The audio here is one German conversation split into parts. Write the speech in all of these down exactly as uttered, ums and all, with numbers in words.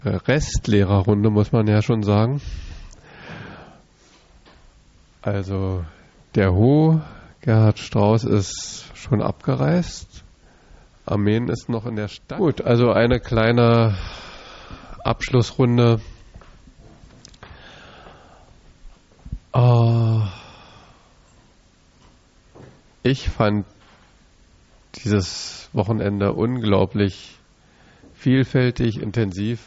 Restlehrerrunde, muss man ja schon sagen. Also der Ho, Gerhard Strauß, ist schon abgereist. Armen ist noch in der Stadt. Gut, also eine kleine Abschlussrunde. Uh, ich fand dieses Wochenende unglaublich vielfältig, intensiv,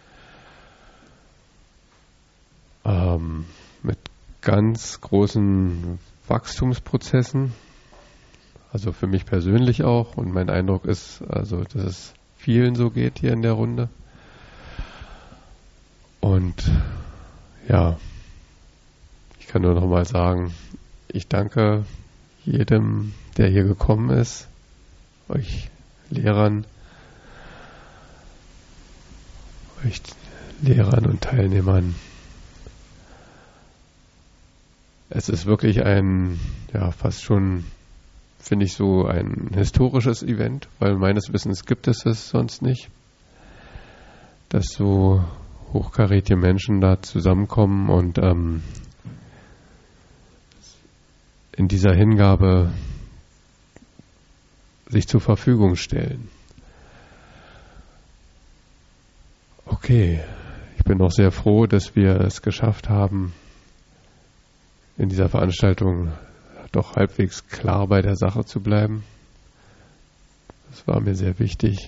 ähm, mit ganz großen Wachstumsprozessen, also für mich persönlich auch, und mein Eindruck ist, also, dass es vielen so geht hier in der Runde. Und ja, ich kann nur noch mal sagen, ich danke jedem, der hier gekommen ist, euch Lehrern, euch Lehrern und Teilnehmern. Es ist wirklich ein, ja, fast schon, finde ich, so ein historisches Event, weil meines Wissens gibt es es sonst nicht, dass so hochkarätige Menschen da zusammenkommen und ähm, in dieser Hingabe sich zur Verfügung stellen. Okay, ich bin auch sehr froh, dass wir es geschafft haben, in dieser Veranstaltung doch halbwegs klar bei der Sache zu bleiben. Das war mir sehr wichtig.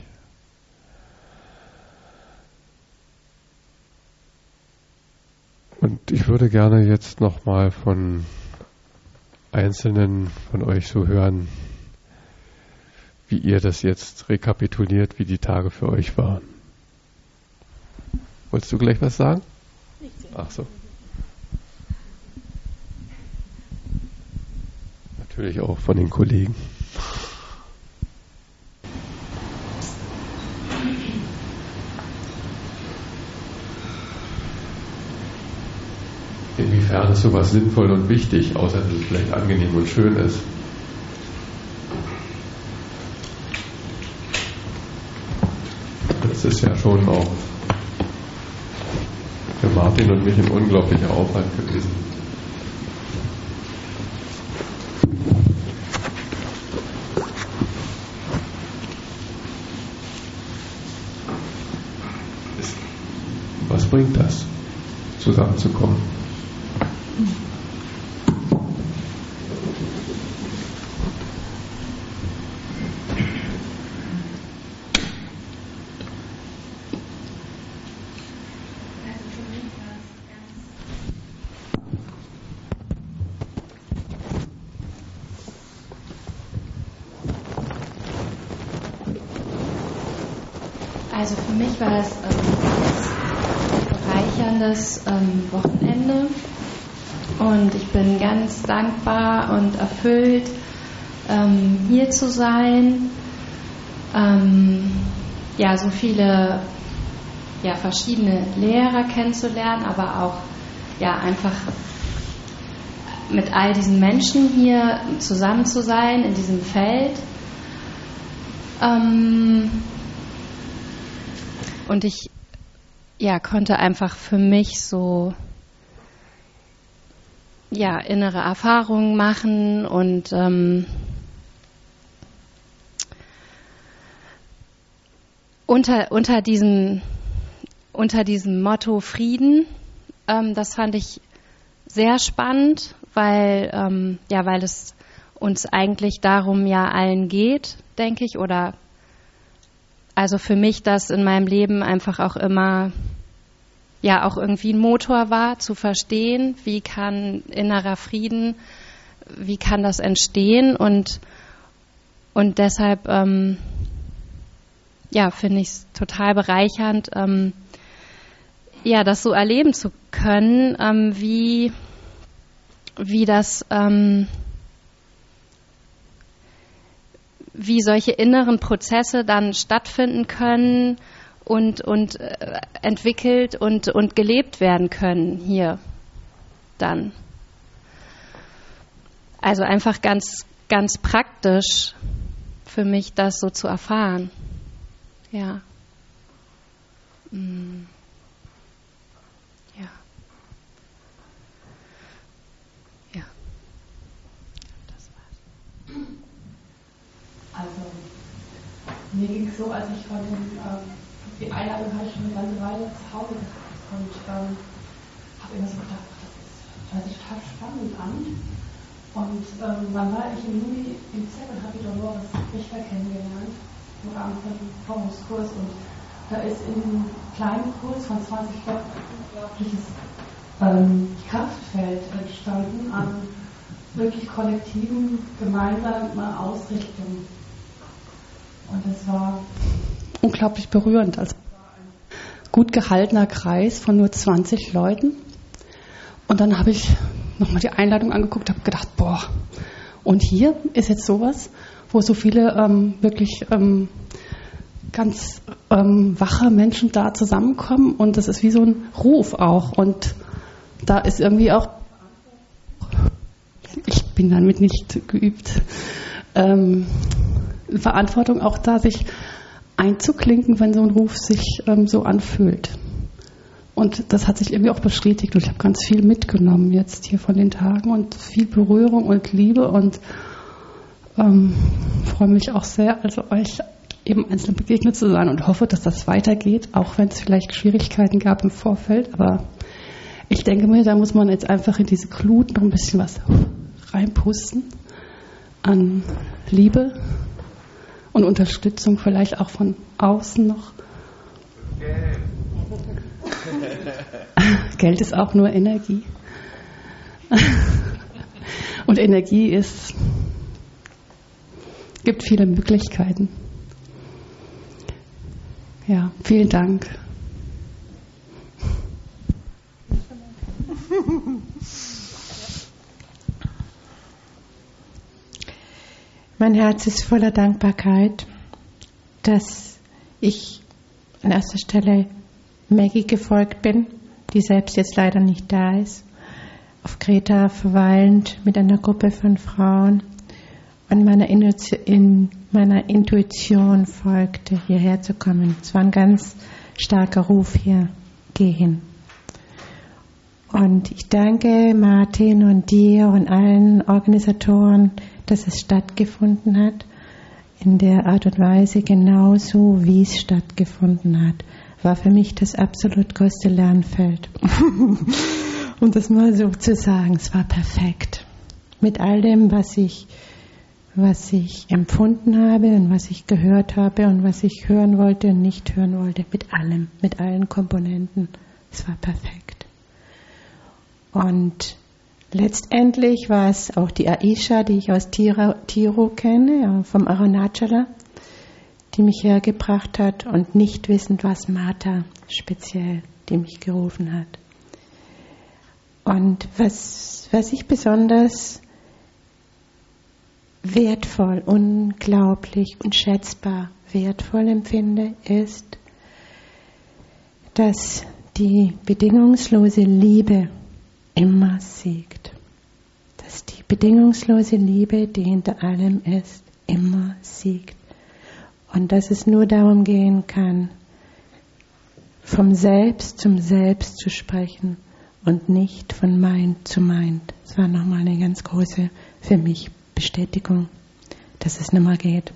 Und ich würde gerne jetzt nochmal von Einzelnen von euch so hören, wie ihr das jetzt rekapituliert, wie die Tage für euch waren. Wolltest du gleich was sagen? Ach so. Natürlich auch von den Kollegen. Inwiefern ist sowas sinnvoll und wichtig, außer dass es vielleicht angenehm und schön ist? Das ist ja schon auch für Martin und mich ein unglaublicher Aufwand gewesen. Was bringt das, zusammenzukommen? Also für mich war es ähm, ein bereicherndes ähm, Wochenende und ich bin ganz dankbar und erfüllt, ähm, hier zu sein. Ähm, ja, so viele ja, verschiedene Lehrer kennenzulernen, aber auch ja, einfach mit all diesen Menschen hier zusammen zu sein in diesem Feld. Ähm, Und ich ja, konnte einfach für mich so ja, innere Erfahrungen machen und ähm, unter, unter, diesem, unter diesem Motto Frieden, ähm, das fand ich sehr spannend, weil, ähm, ja, weil es uns eigentlich darum ja allen geht, denke ich, oder also für mich das in meinem Leben einfach auch immer ja auch irgendwie ein Motor war, zu verstehen, wie kann innerer Frieden, wie kann das entstehen und und deshalb ähm, ja finde ich es total bereichernd, ähm, ja das so erleben zu können, ähm, wie wie das ähm, wie solche inneren Prozesse dann stattfinden können und, und äh, entwickelt und, und gelebt werden können hier dann. Also einfach ganz, ganz praktisch für mich, das so zu erfahren. Ja. Mm. mir ging es so, als ich von dem, ähm, die Einladung hatte ich schon eine ganze Weile zu Hause gehabt und ähm, habe immer so gedacht, das hört sich total spannend an. Und ähm, dann war ich im Juni im Z und habe die Dolores Richter kennengelernt im Rahmen von einem Forumskurs, und da ist in einem kleinen Kurs von zwanzig Leuten ein unglaubliches ähm, Kraftfeld entstanden an wirklich kollektiven, gemeinsamer Ausrichtung. Und es war unglaublich berührend. Also ein gut gehaltener Kreis von nur zwanzig Leuten. Und dann habe ich nochmal die Einladung angeguckt, habe gedacht, boah, und hier ist jetzt sowas, wo so viele ähm, wirklich ähm, ganz ähm, wache Menschen da zusammenkommen, und das ist wie so ein Ruf auch. Und da ist irgendwie auch, ich bin damit nicht geübt, ähm, Verantwortung auch da, sich einzuklinken, wenn so ein Ruf sich ähm, so anfühlt. Und das hat sich irgendwie auch bestätigt, und ich habe ganz viel mitgenommen jetzt hier von den Tagen und viel Berührung und Liebe, und ähm, freue mich auch sehr, also euch eben einzeln begegnet zu sein, und hoffe, dass das weitergeht, auch wenn es vielleicht Schwierigkeiten gab im Vorfeld. Aber ich denke mir, da muss man jetzt einfach in diese Glut noch ein bisschen was reinpusten an Liebe und Unterstützung, vielleicht auch von außen noch. Geld. Geld ist auch nur Energie. Und Energie ist, gibt viele Möglichkeiten. Ja, vielen Dank. Mein Herz ist voller Dankbarkeit, dass ich an erster Stelle Maggie gefolgt bin, die selbst jetzt leider nicht da ist, auf Kreta verweilend mit einer Gruppe von Frauen und meiner Intuition, in meiner Intuition folgte, hierher zu kommen. Es war ein ganz starker Ruf hier, geh hin. Und ich danke Martin und dir und allen Organisatoren, dass es stattgefunden hat, in der Art und Weise genauso, wie es stattgefunden hat. War für mich das absolut größte Lernfeld. Um das mal so zu sagen, es war perfekt. Mit all dem, was ich, was ich empfunden habe und was ich gehört habe und was ich hören wollte und nicht hören wollte. Mit allem, mit allen Komponenten. Es war perfekt. Und letztendlich war es auch die Aisha, die ich aus Tiro, Tiro kenne, ja, vom Arunachala, die mich hergebracht hat, und nicht wissend, was Martha speziell, die mich gerufen hat. Und was, was ich besonders wertvoll, unglaublich, unschätzbar wertvoll empfinde, ist, dass die bedingungslose Liebe immer siegt. Dass die bedingungslose Liebe, die hinter allem ist, immer siegt. Und dass es nur darum gehen kann, vom Selbst zum Selbst zu sprechen und nicht von Mind zu Mind. Das war nochmal eine ganz große, für mich, Bestätigung, dass es nicht mehr geht.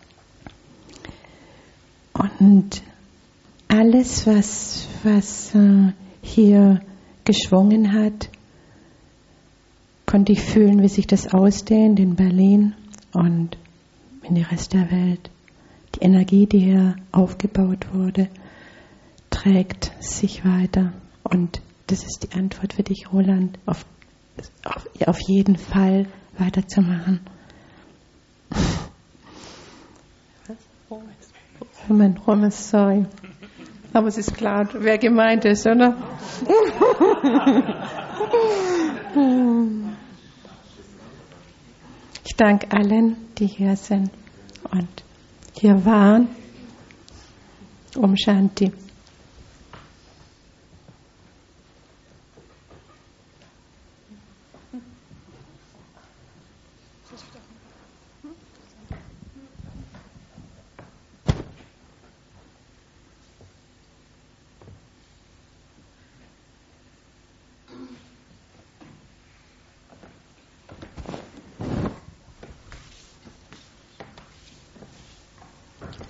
Und alles, was, was äh, hier geschwungen hat, konnte ich fühlen, wie sich das ausdehnt in Berlin und in den Rest der Welt. Die Energie, die hier aufgebaut wurde, trägt sich weiter. Und das ist die Antwort für dich, Roland, auf, auf, auf jeden Fall weiterzumachen. Roman, Roman, sorry. Aber es ist klar, wer gemeint ist, oder? Ich danke allen, die hier sind und hier waren. Om Shanti.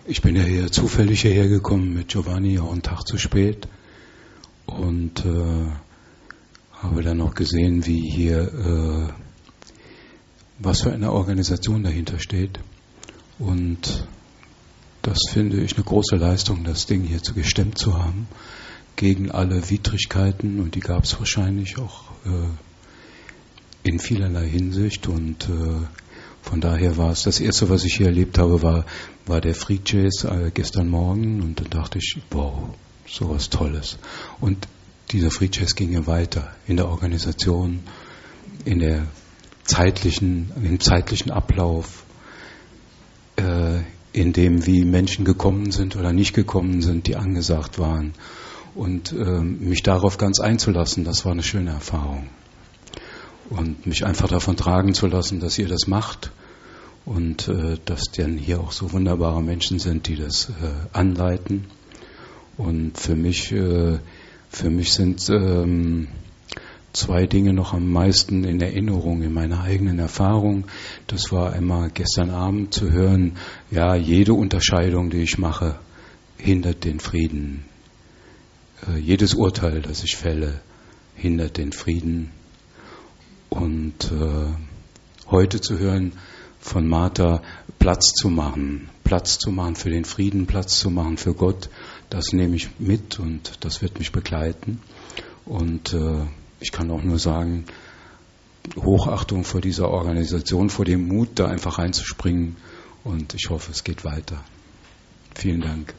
ich bin ja hier zufällig hierher gekommen mit Giovanni, auch einen Tag zu spät. Und äh, habe dann auch gesehen, wie hier, äh, was für eine Organisation dahinter steht. Und das finde ich eine große Leistung, das Ding hier zu gestemmt zu haben, gegen alle Widrigkeiten. Und die gab es wahrscheinlich auch äh, in vielerlei Hinsicht. Und äh, von daher war es, das Erste, was ich hier erlebt habe, war, war der Free Jazz äh, gestern Morgen. Und dann dachte ich, wow, sowas Tolles. Und dieser Free Jazz ging ja weiter in der Organisation, in der zeitlichen, im zeitlichen Ablauf, äh, in dem, wie Menschen gekommen sind oder nicht gekommen sind, die angesagt waren. Und äh, mich darauf ganz einzulassen, das war eine schöne Erfahrung. Und mich einfach davon tragen zu lassen, dass ihr das macht und äh, dass dann hier auch so wunderbare Menschen sind, die das äh, anleiten. Und für mich, äh, für mich sind ähm, zwei Dinge noch am meisten in Erinnerung, in meiner eigenen Erfahrung. Das war einmal gestern Abend zu hören, ja, jede Unterscheidung, die ich mache, hindert den Frieden. Äh, jedes Urteil, das ich fälle, hindert den Frieden. Und äh, heute zu hören von Martha, Platz zu machen, Platz zu machen für den Frieden, Platz zu machen für Gott, das nehme ich mit und das wird mich begleiten. Und äh, ich kann auch nur sagen, Hochachtung vor dieser Organisation, vor dem Mut, da einfach reinzuspringen. Und ich hoffe, es geht weiter. Vielen Dank.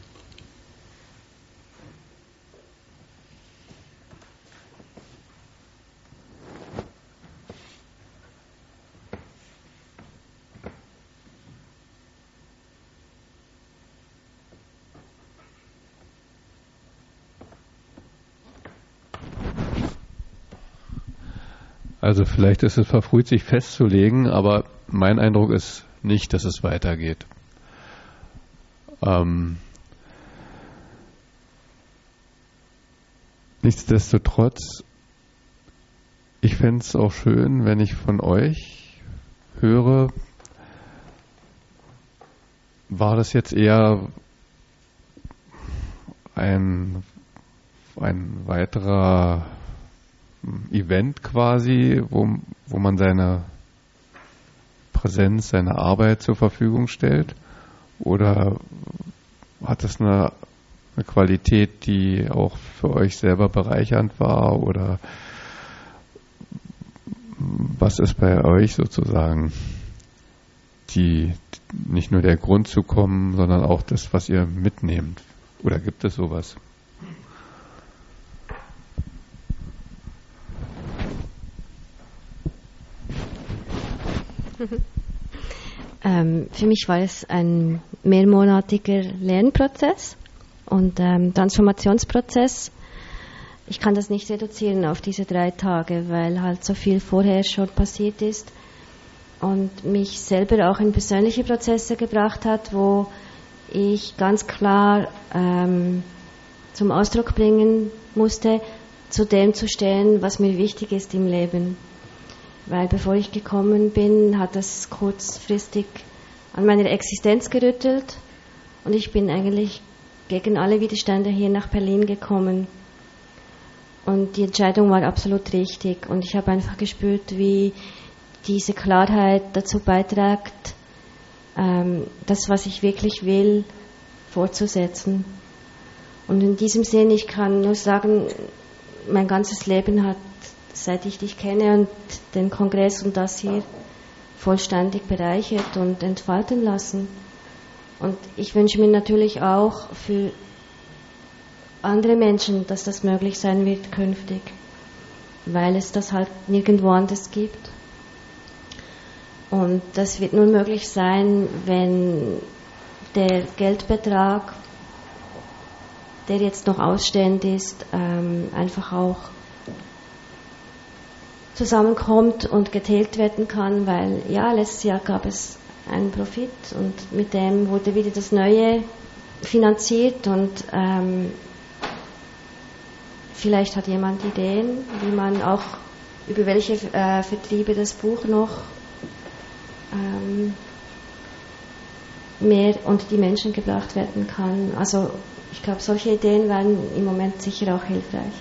Also vielleicht ist es verfrüht, sich festzulegen, aber mein Eindruck ist nicht, dass es weitergeht. Ähm, nichtsdestotrotz, ich fände es auch schön, wenn ich von euch höre, war das jetzt eher ein, ein weiterer Event quasi, wo, wo man seine Präsenz, seine Arbeit zur Verfügung stellt? Oder hat es eine, eine Qualität, die auch für euch selber bereichernd war? Oder was ist bei euch sozusagen die, nicht nur der Grund zu kommen, sondern auch das, was ihr mitnehmt? Oder gibt es sowas? Ähm, für mich war es ein mehrmonatiger Lernprozess und ähm, Transformationsprozess. Ich kann das nicht reduzieren auf diese drei Tage, weil halt so viel vorher schon passiert ist und mich selber auch in persönliche Prozesse gebracht hat, wo ich ganz klar ähm, zum Ausdruck bringen musste, zu dem zu stehen, was mir wichtig ist im Leben. Weil bevor ich gekommen bin, hat das kurzfristig an meiner Existenz gerüttelt und ich bin eigentlich gegen alle Widerstände hier nach Berlin gekommen. Und die Entscheidung war absolut richtig und ich habe einfach gespürt, wie diese Klarheit dazu beiträgt, ähm, das, was ich wirklich will, fortzusetzen. Und in diesem Sinn, ich kann nur sagen, mein ganzes Leben hat, seit ich dich kenne und den Kongress und das hier vollständig bereichert und entfalten lassen. Und ich wünsche mir natürlich auch für andere Menschen, dass das möglich sein wird künftig, weil es das halt nirgendwo anders gibt. Und das wird nur möglich sein, wenn der Geldbetrag, der jetzt noch ausstehend ist, ähm, einfach auch zusammenkommt und getilgt werden kann, weil ja, letztes Jahr gab es einen Profit und mit dem wurde wieder das Neue finanziert und ähm, vielleicht hat jemand Ideen, wie man auch über welche äh, Vertriebe das Buch noch ähm, mehr unter die Menschen gebracht werden kann. Also ich glaube, solche Ideen wären im Moment sicher auch hilfreich.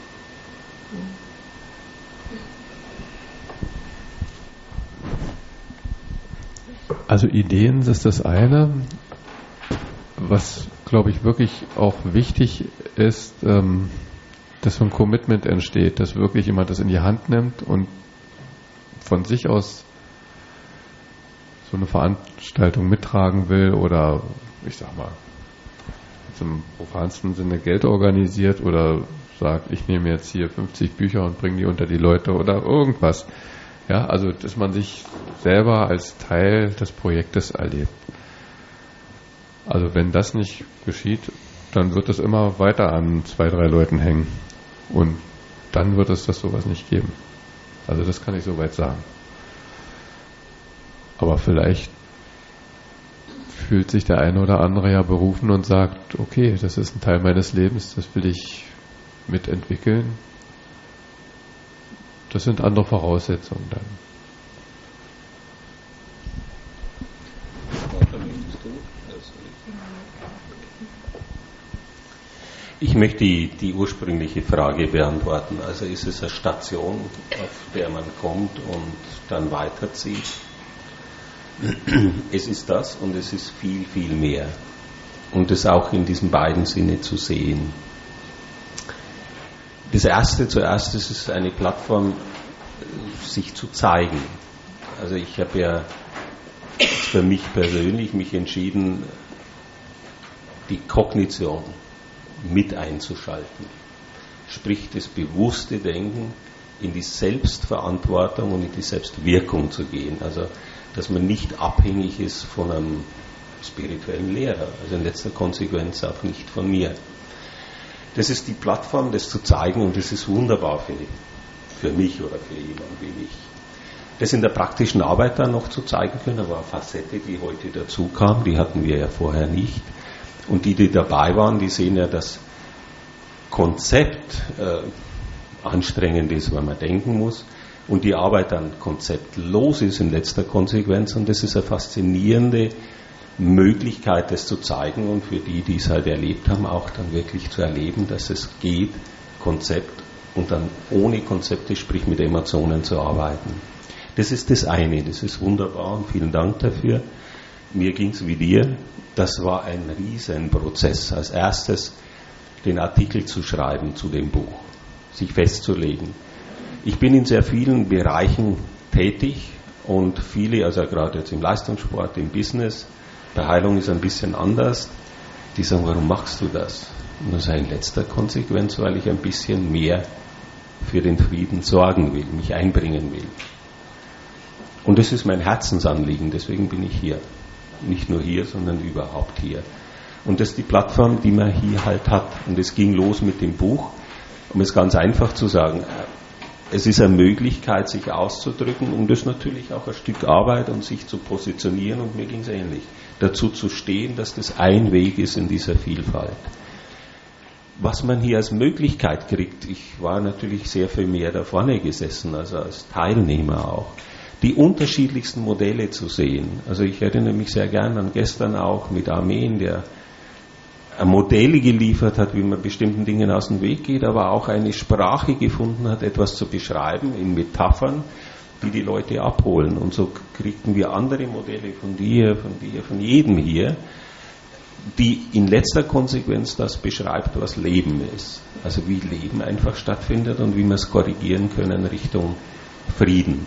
Also Ideen ist das eine. Was, glaube ich, wirklich auch wichtig ist, ähm, dass so ein Commitment entsteht, dass wirklich jemand das in die Hand nimmt und von sich aus so eine Veranstaltung mittragen will oder, ich sag mal, im profansten Sinne Geld organisiert oder sagt, ich nehme jetzt hier fünfzig Bücher und bringe die unter die Leute oder irgendwas. Ja, also, dass man sich selber als Teil des Projektes erlebt. Also, wenn das nicht geschieht, dann wird es immer weiter an zwei, drei Leuten hängen. Und dann wird es das sowas nicht geben. Also, das kann ich soweit sagen. Aber vielleicht fühlt sich der eine oder andere ja berufen und sagt, okay, das ist ein Teil meines Lebens, das will ich mitentwickeln. Das sind andere Voraussetzungen dann. Ich möchte die, die ursprüngliche Frage beantworten. Also ist es eine Station, auf der man kommt und dann weiterzieht? Es ist das und es ist viel, viel mehr. Und das auch in diesen beiden Sinne zu sehen. Das erste zuerst, es ist eine Plattform, sich zu zeigen. Also ich habe ja für mich persönlich mich entschieden, die Kognition mit einzuschalten. Sprich, das bewusste Denken in die Selbstverantwortung und in die Selbstwirkung zu gehen. Also, dass man nicht abhängig ist von einem spirituellen Lehrer. Also in letzter Konsequenz auch nicht von mir. Das ist die Plattform, das zu zeigen und das ist wunderbar für, für mich oder für jemanden wie mich. Das in der praktischen Arbeit dann noch zu zeigen können, war eine Facette, die heute dazu kam, die hatten wir ja vorher nicht. Und die, die dabei waren, die sehen ja, das Konzept äh, anstrengend ist, weil man denken muss und die Arbeit dann konzeptlos ist in letzter Konsequenz und das ist eine faszinierende Möglichkeit, das zu zeigen und für die, die es halt erlebt haben, auch dann wirklich zu erleben, dass es geht, Konzept und dann ohne Konzepte, sprich mit Emotionen zu arbeiten. Das ist das eine, das ist wunderbar und vielen Dank dafür. Mir ging es wie dir, das war ein Riesenprozess. Als erstes den Artikel zu schreiben zu dem Buch, sich festzulegen. Ich bin in sehr vielen Bereichen tätig und viele, also gerade jetzt im Leistungssport, im Business, bei Heilung ist ein bisschen anders, die sagen, warum machst du das? Und das ist in letzter Konsequenz, weil ich ein bisschen mehr für den Frieden sorgen will, mich einbringen will. Und das ist mein Herzensanliegen, deswegen bin ich hier. Nicht nur hier, sondern überhaupt hier. Und das ist die Plattform, die man hier halt hat. Und es ging los mit dem Buch, um es ganz einfach zu sagen. Es ist eine Möglichkeit, sich auszudrücken und das ist natürlich auch ein Stück Arbeit und sich zu positionieren und mir ging es ähnlich. Dazu zu stehen, dass das ein Weg ist in dieser Vielfalt. Was man hier als Möglichkeit kriegt, ich war natürlich sehr viel mehr da vorne gesessen, also als Teilnehmer auch, die unterschiedlichsten Modelle zu sehen. Also ich erinnere mich sehr gern an gestern auch mit Armen, der Modelle geliefert hat, wie man bestimmten Dingen aus dem Weg geht, aber auch eine Sprache gefunden hat, etwas zu beschreiben in Metaphern, die die Leute abholen. Und so kriegten wir andere Modelle von dir, von dir, von jedem hier, die in letzter Konsequenz das beschreibt, was Leben ist. Also wie Leben einfach stattfindet und wie wir es korrigieren können Richtung Frieden.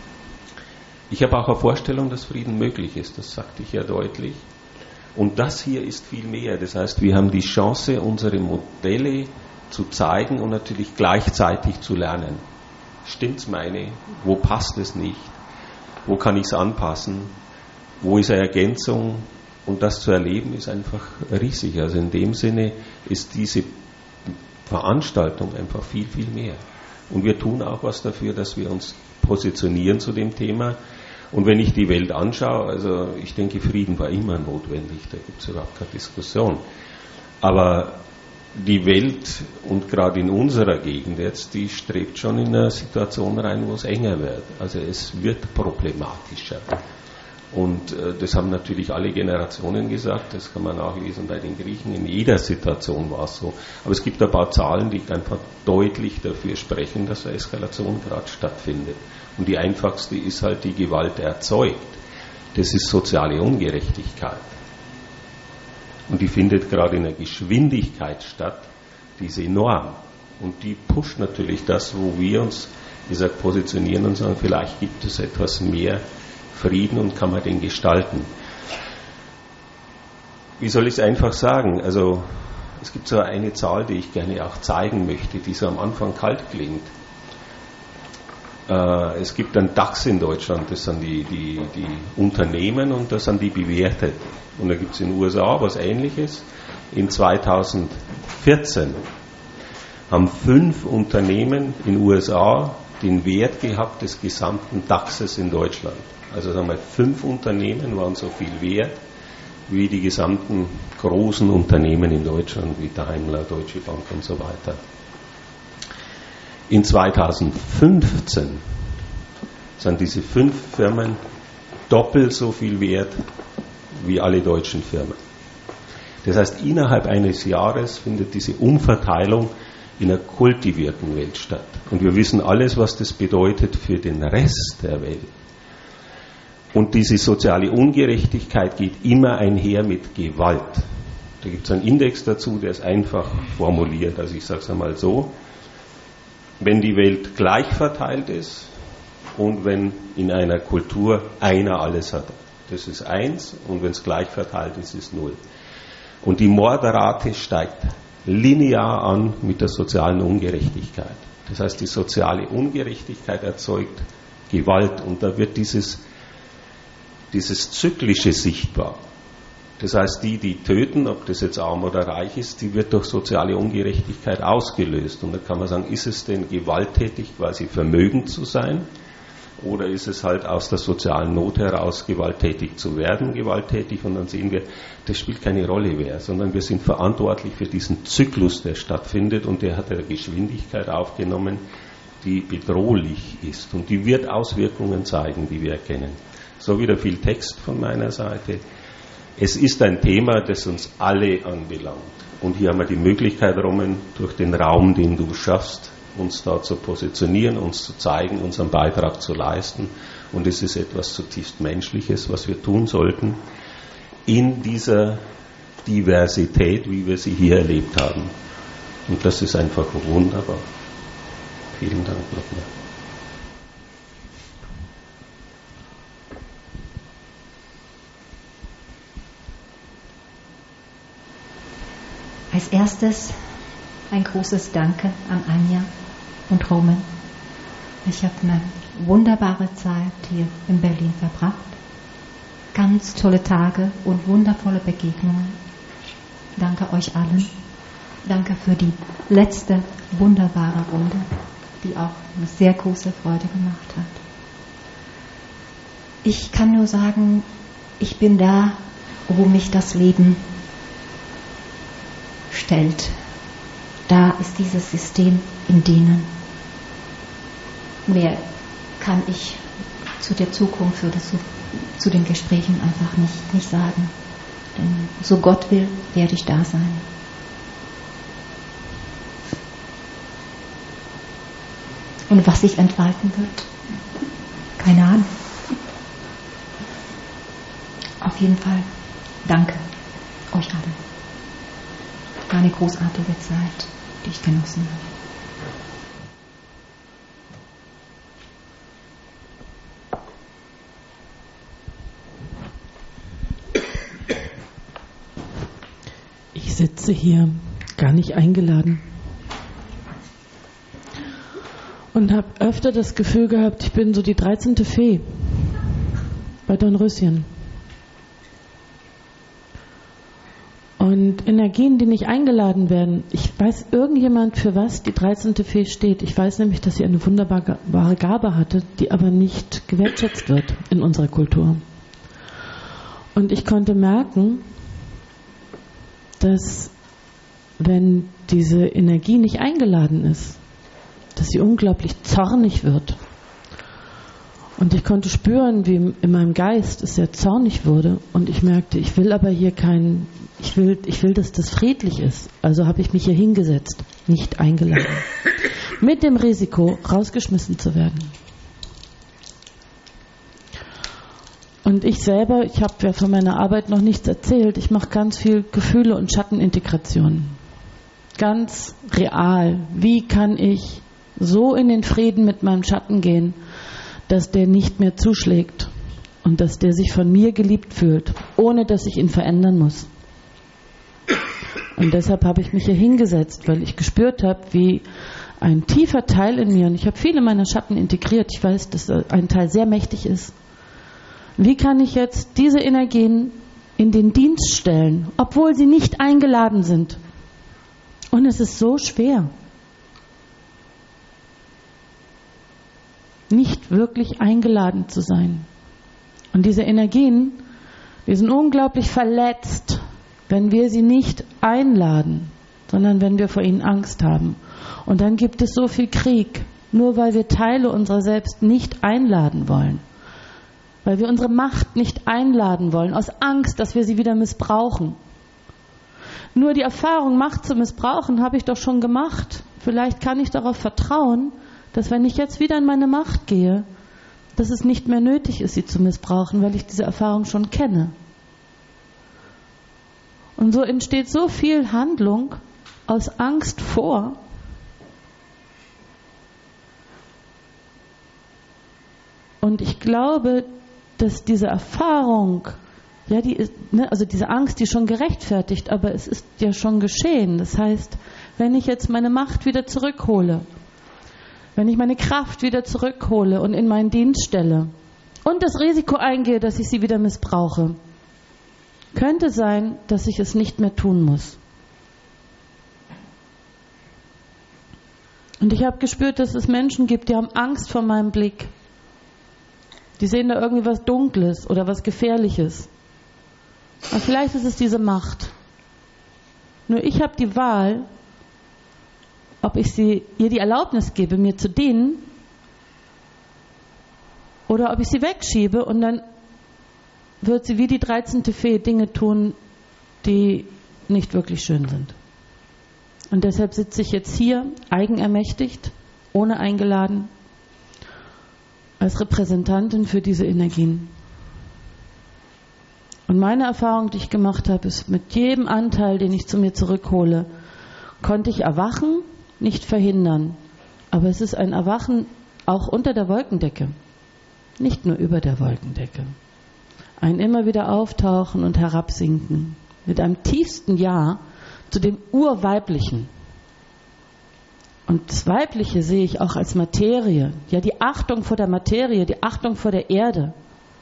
Ich habe auch eine Vorstellung, dass Frieden möglich ist, das sagte ich ja deutlich. Und das hier ist viel mehr. Das heißt, wir haben die Chance, unsere Modelle zu zeigen und natürlich gleichzeitig zu lernen. Stimmt's meine? Wo passt es nicht? Wo kann ich es anpassen? Wo ist eine Ergänzung? Und das zu erleben ist einfach riesig. Also in dem Sinne ist diese Veranstaltung einfach viel, viel mehr. Und wir tun auch was dafür, dass wir uns positionieren zu dem Thema. Und wenn ich die Welt anschaue, also ich denke, Frieden war immer notwendig, da gibt es überhaupt keine Diskussion. Aber die Welt, und gerade in unserer Gegend jetzt, die strebt schon in eine Situation rein, wo es enger wird. Also es wird problematischer. Und äh, das haben natürlich alle Generationen gesagt, das kann man nachlesen bei den Griechen, in jeder Situation war es so. Aber es gibt ein paar Zahlen, die einfach deutlich dafür sprechen, dass eine Eskalation gerade stattfindet. Und die einfachste ist halt, die Gewalt erzeugt. Das ist soziale Ungerechtigkeit. Und die findet gerade in einer Geschwindigkeit statt, die ist enorm. Und die pusht natürlich das, wo wir uns, wie gesagt, positionieren und sagen, vielleicht gibt es etwas mehr Frieden und kann man den gestalten. Wie soll ich es einfach sagen? Also es gibt so eine Zahl, die ich gerne auch zeigen möchte, die so am Anfang kalt klingt. Äh, es gibt einen DAX in Deutschland, das sind die, die, die Unternehmen und das sind die bewertet. Und da gibt es in den U S A was Ähnliches. In zweitausendvierzehn haben fünf Unternehmen in den U S A den Wert gehabt des gesamten DAXes in Deutschland. Also sagen wir, fünf Unternehmen waren so viel wert wie die gesamten großen Unternehmen in Deutschland, wie Daimler, Deutsche Bank und so weiter. In zweitausendfünfzehn sind diese fünf Firmen doppelt so viel wert wie alle deutschen Firmen. Das heißt, innerhalb eines Jahres findet diese Umverteilung in einer kultivierten Welt statt. Und wir wissen alles, was das bedeutet für den Rest der Welt. Und diese soziale Ungerechtigkeit geht immer einher mit Gewalt. Da gibt es einen Index dazu, der ist einfach formuliert. Also ich sage es einmal so, wenn die Welt gleich verteilt ist und wenn in einer Kultur einer alles hat, das ist eins, und wenn es gleich verteilt ist, ist null. Und die Mordrate steigt linear an mit der sozialen Ungerechtigkeit. Das heißt, die soziale Ungerechtigkeit erzeugt Gewalt und da wird dieses dieses Zyklische sichtbar. Das heißt, die, die töten, ob das jetzt arm oder reich ist, die wird durch soziale Ungerechtigkeit ausgelöst. Und da kann man sagen, ist es denn gewalttätig, quasi vermögend zu sein? Oder ist es halt aus der sozialen Not heraus, gewalttätig zu werden, gewalttätig? Und dann sehen wir, das spielt keine Rolle mehr, sondern wir sind verantwortlich für diesen Zyklus, der stattfindet. Und der hat eine Geschwindigkeit aufgenommen, die bedrohlich ist. Und die wird Auswirkungen zeigen, die wir erkennen. So wieder viel Text von meiner Seite. Es ist ein Thema, das uns alle anbelangt. Und hier haben wir die Möglichkeit, Roman, durch den Raum, den du schaffst, uns da zu positionieren, uns zu zeigen, unseren Beitrag zu leisten. Und es ist etwas zutiefst Menschliches, was wir tun sollten, in dieser Diversität, wie wir sie hier erlebt haben. Und das ist einfach wunderbar. Vielen Dank nochmal. Als erstes ein großes Danke an Anja und Roman. Ich habe eine wunderbare Zeit hier in Berlin verbracht. Ganz tolle Tage und wundervolle Begegnungen. Danke euch allen. Danke für die letzte wunderbare Runde, die auch eine sehr große Freude gemacht hat. Ich kann nur sagen, ich bin da, wo mich das Leben stellt. Da ist dieses System in denen. Mehr kann ich zu der Zukunft oder zu, zu den Gesprächen einfach nicht, nicht sagen. Denn so Gott will, werde ich da sein. Und was sich entfalten wird, keine Ahnung. Auf jeden Fall danke euch allen. War eine großartige Zeit, die ich genossen habe. Ich sitze hier, gar nicht eingeladen. Und habe öfter das Gefühl gehabt, ich bin so die dreizehnte Fee bei Dornröschen. Und Energien, die nicht eingeladen werden, ich weiß irgendjemand, für was die dreizehnte Fee steht. Ich weiß nämlich, dass sie eine wunderbare Gabe hatte, die aber nicht gewertschätzt wird in unserer Kultur. Und ich konnte merken, dass wenn diese Energie nicht eingeladen ist, dass sie unglaublich zornig wird Und ich konnte spüren, wie in meinem Geist es sehr zornig wurde. Und ich merkte, ich will aber hier keinen, ich will, ich will, dass das friedlich ist. Also habe ich mich hier hingesetzt, nicht eingeladen. Mit dem Risiko, rausgeschmissen zu werden. Und ich selber, ich habe ja von meiner Arbeit noch nichts erzählt, ich mache ganz viel Gefühle und Schattenintegration. Ganz real. Wie kann ich so in den Frieden mit meinem Schatten gehen, dass der nicht mehr zuschlägt und dass der sich von mir geliebt fühlt, ohne dass ich ihn verändern muss. Und deshalb habe ich mich hier hingesetzt, weil ich gespürt habe, wie ein tiefer Teil in mir, und ich habe viele meiner Schatten integriert, ich weiß, dass ein Teil sehr mächtig ist. Wie kann ich jetzt diese Energien in den Dienst stellen, obwohl sie nicht eingeladen sind? Und es ist so schwer. Nicht wirklich eingeladen zu sein. Und diese Energien, die sind unglaublich verletzt, wenn wir sie nicht einladen, sondern wenn wir vor ihnen Angst haben. Und dann gibt es so viel Krieg, nur weil wir Teile unserer selbst nicht einladen wollen. Weil wir unsere Macht nicht einladen wollen, aus Angst, dass wir sie wieder missbrauchen. Nur die Erfahrung, Macht zu missbrauchen, habe ich doch schon gemacht. Vielleicht kann ich darauf vertrauen, dass wenn ich jetzt wieder in meine Macht gehe, dass es nicht mehr nötig ist, sie zu missbrauchen, weil ich diese Erfahrung schon kenne. Und so entsteht so viel Handlung aus Angst vor. Und ich glaube, dass diese Erfahrung, ja, die ist, ne, also diese Angst, die ist schon gerechtfertigt, aber es ist ja schon geschehen. Das heißt, wenn ich jetzt meine Macht wieder zurückhole, wenn ich meine Kraft wieder zurückhole und in meinen Dienst stelle und das Risiko eingehe, dass ich sie wieder missbrauche, könnte sein, dass ich es nicht mehr tun muss. Und ich habe gespürt, dass es Menschen gibt, die haben Angst vor meinem Blick. Die sehen da irgendwie was Dunkles oder was Gefährliches. Aber vielleicht ist es diese Macht. Nur ich habe die Wahl, ob ich sie, ihr die Erlaubnis gebe, mir zu dienen, oder ob ich sie wegschiebe und dann wird sie wie die dreizehnte Fee Dinge tun, die nicht wirklich schön sind. Und deshalb sitze ich jetzt hier, eigenermächtigt, ohne eingeladen, als Repräsentantin für diese Energien. Und meine Erfahrung, die ich gemacht habe, ist, mit jedem Anteil, den ich zu mir zurückhole, konnte ich erwachen, nicht verhindern. Aber es ist ein Erwachen auch unter der Wolkendecke, nicht nur über der Wolkendecke. Ein immer wieder Auftauchen und Herabsinken mit einem tiefsten Ja zu dem Urweiblichen. Und das Weibliche sehe ich auch als Materie. Ja, die Achtung vor der Materie, die Achtung vor der Erde.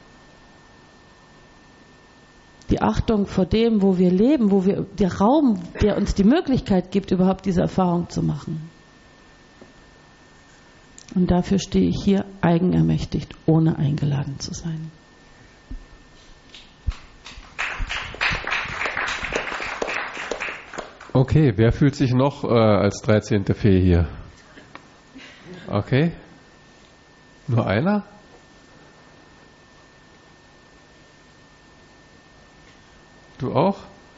Die Achtung vor dem, wo wir leben, wo wir, der Raum, der uns die Möglichkeit gibt, überhaupt diese Erfahrung zu machen. Und dafür stehe ich hier eigenermächtigt, ohne eingeladen zu sein. Okay, wer fühlt sich noch äh, als dreizehnte Fee hier? Okay. Nur einer? Du auch?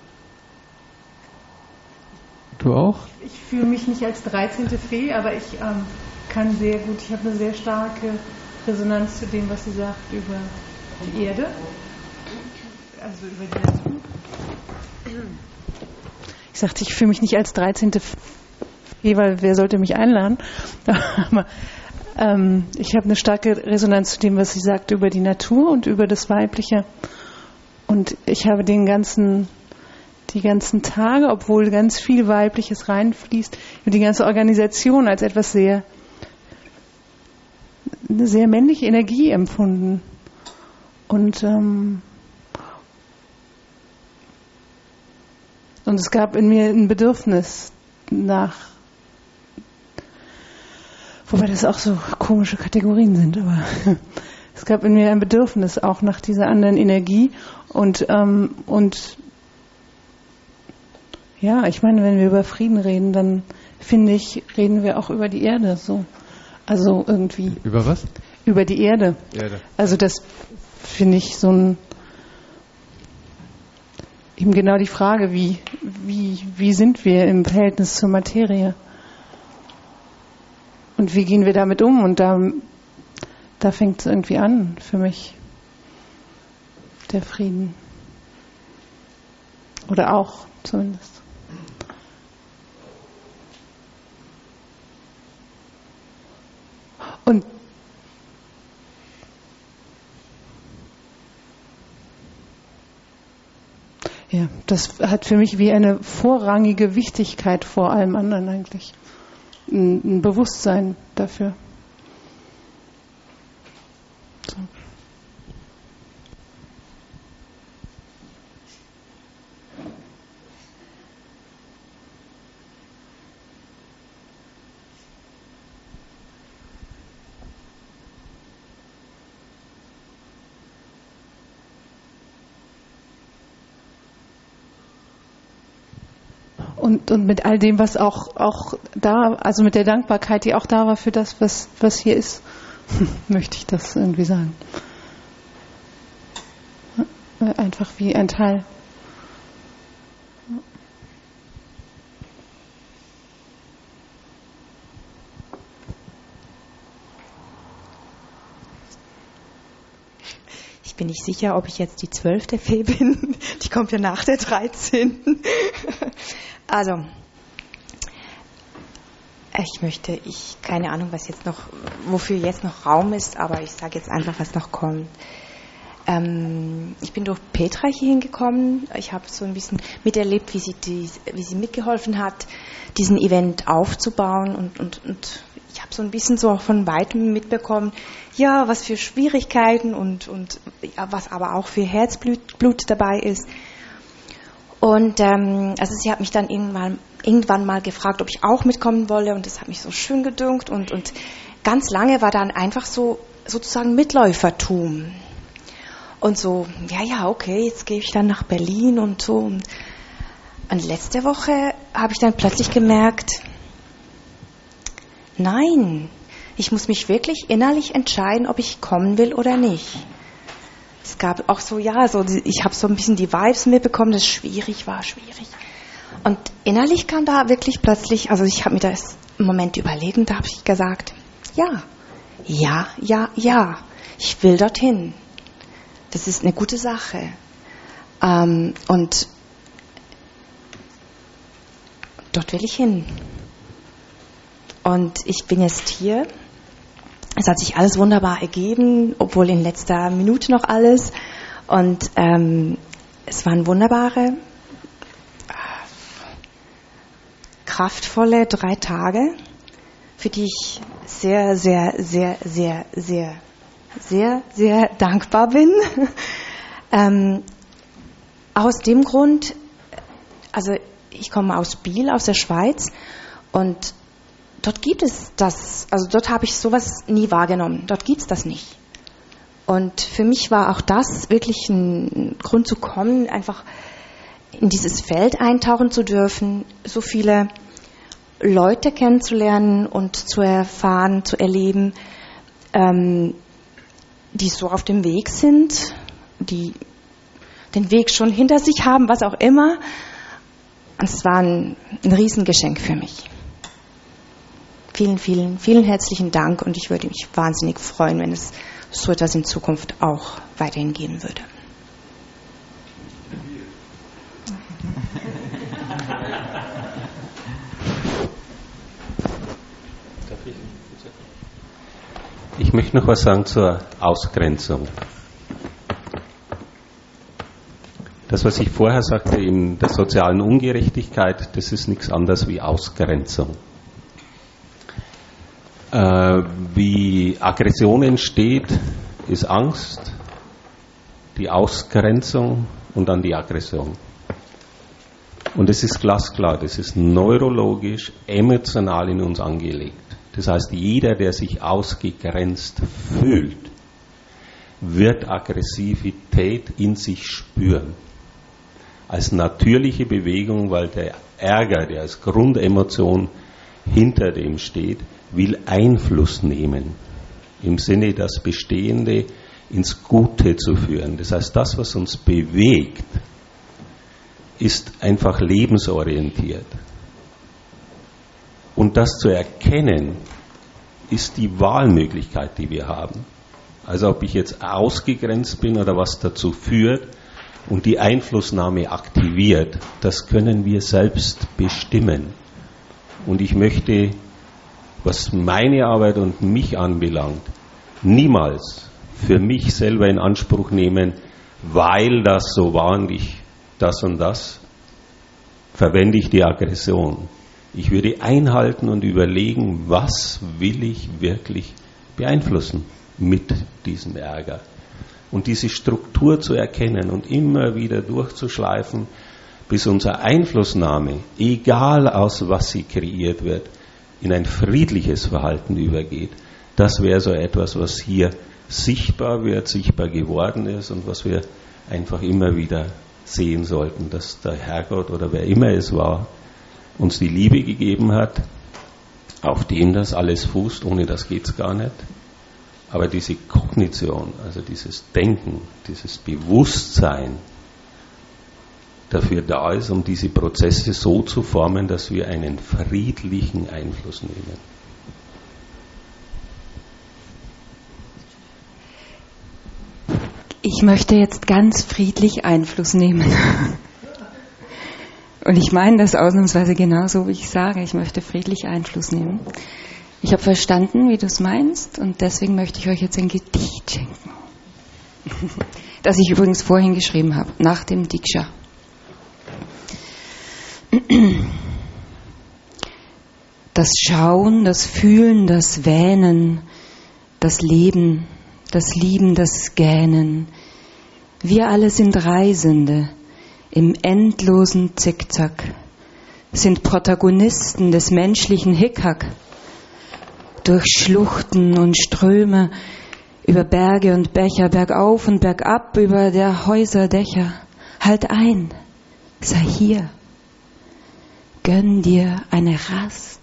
Du auch? Ich fühle mich nicht als dreizehnte Fee, aber ich ähm, kann sehr gut, ich habe eine sehr starke Resonanz zu dem, was sie sagt über die Erde, also über die Natur. Ich sagte, ich fühle mich nicht als dreizehnte Fee, weil wer sollte mich einladen? Aber ähm, ich habe eine starke Resonanz zu dem, was sie sagt über die Natur und über das Weibliche. Und ich habe den ganzen, die ganzen Tage, obwohl ganz viel Weibliches reinfließt, die ganze Organisation als etwas sehr, eine sehr männliche Energie empfunden. Und, ähm, und es gab in mir ein Bedürfnis nach, wobei das auch so komische Kategorien sind, aber es gab in mir ein Bedürfnis auch nach dieser anderen Energie und, ähm, und ja, ich meine, wenn wir über Frieden reden, dann finde ich, reden wir auch über die Erde so. Also irgendwie. Über was? über die Erde. Erde. Also das finde ich so ein, eben genau die Frage, wie, wie, wie sind wir im Verhältnis zur Materie? Und wie gehen wir damit um? Und da, da fängt es irgendwie an für mich, der Frieden. Oder auch zumindest. Und ja, das hat für mich wie eine vorrangige Wichtigkeit vor allem anderen eigentlich. Ein, ein Bewusstsein dafür. So. Und, und mit all dem, was auch, auch da, also mit der Dankbarkeit, die auch da war für das, was, was hier ist, möchte ich das irgendwie sagen. Einfach wie ein Teil. Ich bin nicht sicher, ob ich jetzt die zwölfte Fee bin. Die kommt ja nach der dreizehnten Also, ich möchte, ich, keine Ahnung, was jetzt noch, wofür jetzt noch Raum ist, aber ich sage jetzt einfach, was noch kommt. Ähm, ich bin durch Petra hier hingekommen. Ich habe so ein bisschen miterlebt, wie sie, die, wie sie mitgeholfen hat, diesen Event aufzubauen und, und, und ich habe so ein bisschen so von Weitem mitbekommen, ja, was für Schwierigkeiten und, und ja, was aber auch für Herzblut Blut dabei ist. Und ähm, also sie hat mich dann irgendwann, irgendwann mal gefragt, ob ich auch mitkommen wolle und das hat mich so schön gedünkt und, und ganz lange war dann einfach so sozusagen Mitläufertum. Und so, ja, ja, okay, jetzt gehe ich dann nach Berlin und so. Und, und letzte Woche habe ich dann plötzlich gemerkt, nein, ich muss mich wirklich innerlich entscheiden, ob ich kommen will oder nicht. Es gab auch so, ja, so ich habe so ein bisschen die Vibes mitbekommen, dass es schwierig war, schwierig. Und innerlich kam da wirklich plötzlich, also ich habe mir das im Moment überlegt und da habe ich gesagt, ja, ja, ja, ja, ich will dorthin. Das ist eine gute Sache. Ähm, und dort will ich hin. Und ich bin jetzt hier. Es hat sich alles wunderbar ergeben, obwohl in letzter Minute noch alles. Und ähm, es waren wunderbare, kraftvolle drei Tage, für die ich sehr, sehr, sehr, sehr, sehr, sehr, sehr dankbar bin. ähm, aus dem Grund, also ich komme aus Biel, aus der Schweiz, und dort gibt es das, also dort habe ich sowas nie wahrgenommen. Dort gibt es das nicht. Und für mich war auch das wirklich ein Grund zu kommen, einfach in dieses Feld eintauchen zu dürfen, so viele Leute kennenzulernen und zu erfahren, zu erleben, ähm, die so auf dem Weg sind, die den Weg schon hinter sich haben, was auch immer. Und es war ein, ein Riesengeschenk für mich. Vielen, vielen, vielen herzlichen Dank und ich würde mich wahnsinnig freuen, wenn es so etwas in Zukunft auch weiterhin geben würde. Ich möchte noch was sagen zur Ausgrenzung. Das, was ich vorher sagte, in der sozialen Ungerechtigkeit, das ist nichts anderes wie Ausgrenzung. Äh, wie Aggression entsteht, ist Angst, die Ausgrenzung und dann die Aggression. Und es ist glasklar, das ist neurologisch, emotional in uns angelegt. Das heißt, jeder, der sich ausgegrenzt fühlt, wird Aggressivität in sich spüren. Als natürliche Bewegung, weil der Ärger, der als Grundemotion hinter dem steht, will Einfluss nehmen. im Sinne, das Bestehende ins Gute zu führen. Das heißt, das, was uns bewegt, ist einfach lebensorientiert. Und das zu erkennen, ist die Wahlmöglichkeit, die wir haben. Also ob ich jetzt ausgegrenzt bin oder was dazu führt und die Einflussnahme aktiviert, das können wir selbst bestimmen. Und ich möchte, was meine Arbeit und mich anbelangt, niemals für mich selber in Anspruch nehmen, weil das so war und ich das und das, verwende ich die Aggression. Ich würde einhalten und überlegen, was will ich wirklich beeinflussen mit diesem Ärger. Und diese Struktur zu erkennen und immer wieder durchzuschleifen, bis unsere Einflussnahme, egal aus was sie kreiert wird, in ein friedliches Verhalten übergeht. Das wäre so etwas, was hier sichtbar wird, sichtbar geworden ist und was wir einfach immer wieder sehen sollten, dass der Herrgott oder wer immer es war, uns die Liebe gegeben hat, auf dem das alles fußt, ohne das geht es gar nicht. Aber diese Kognition, also dieses Denken, dieses Bewusstsein dafür da ist, um diese Prozesse so zu formen, dass wir einen friedlichen Einfluss nehmen. Ich möchte jetzt ganz friedlich Einfluss nehmen. Und ich meine das ausnahmsweise genauso, wie ich sage. Ich möchte friedlich Einfluss nehmen. Ich habe verstanden, wie du es meinst, und deswegen möchte ich euch jetzt ein Gedicht schenken. Das ich übrigens vorhin geschrieben habe, nach dem Diksha. Das Schauen, das Fühlen, das Wähnen, das Leben, das Lieben, das Gähnen. Wir alle sind Reisende im endlosen Zickzack, sind Protagonisten des menschlichen Hickhack. Durch Schluchten und Ströme, über Berge und Becher, bergauf und bergab, über der Häuser Dächer. Halt ein, sei hier, gönn dir eine Rast.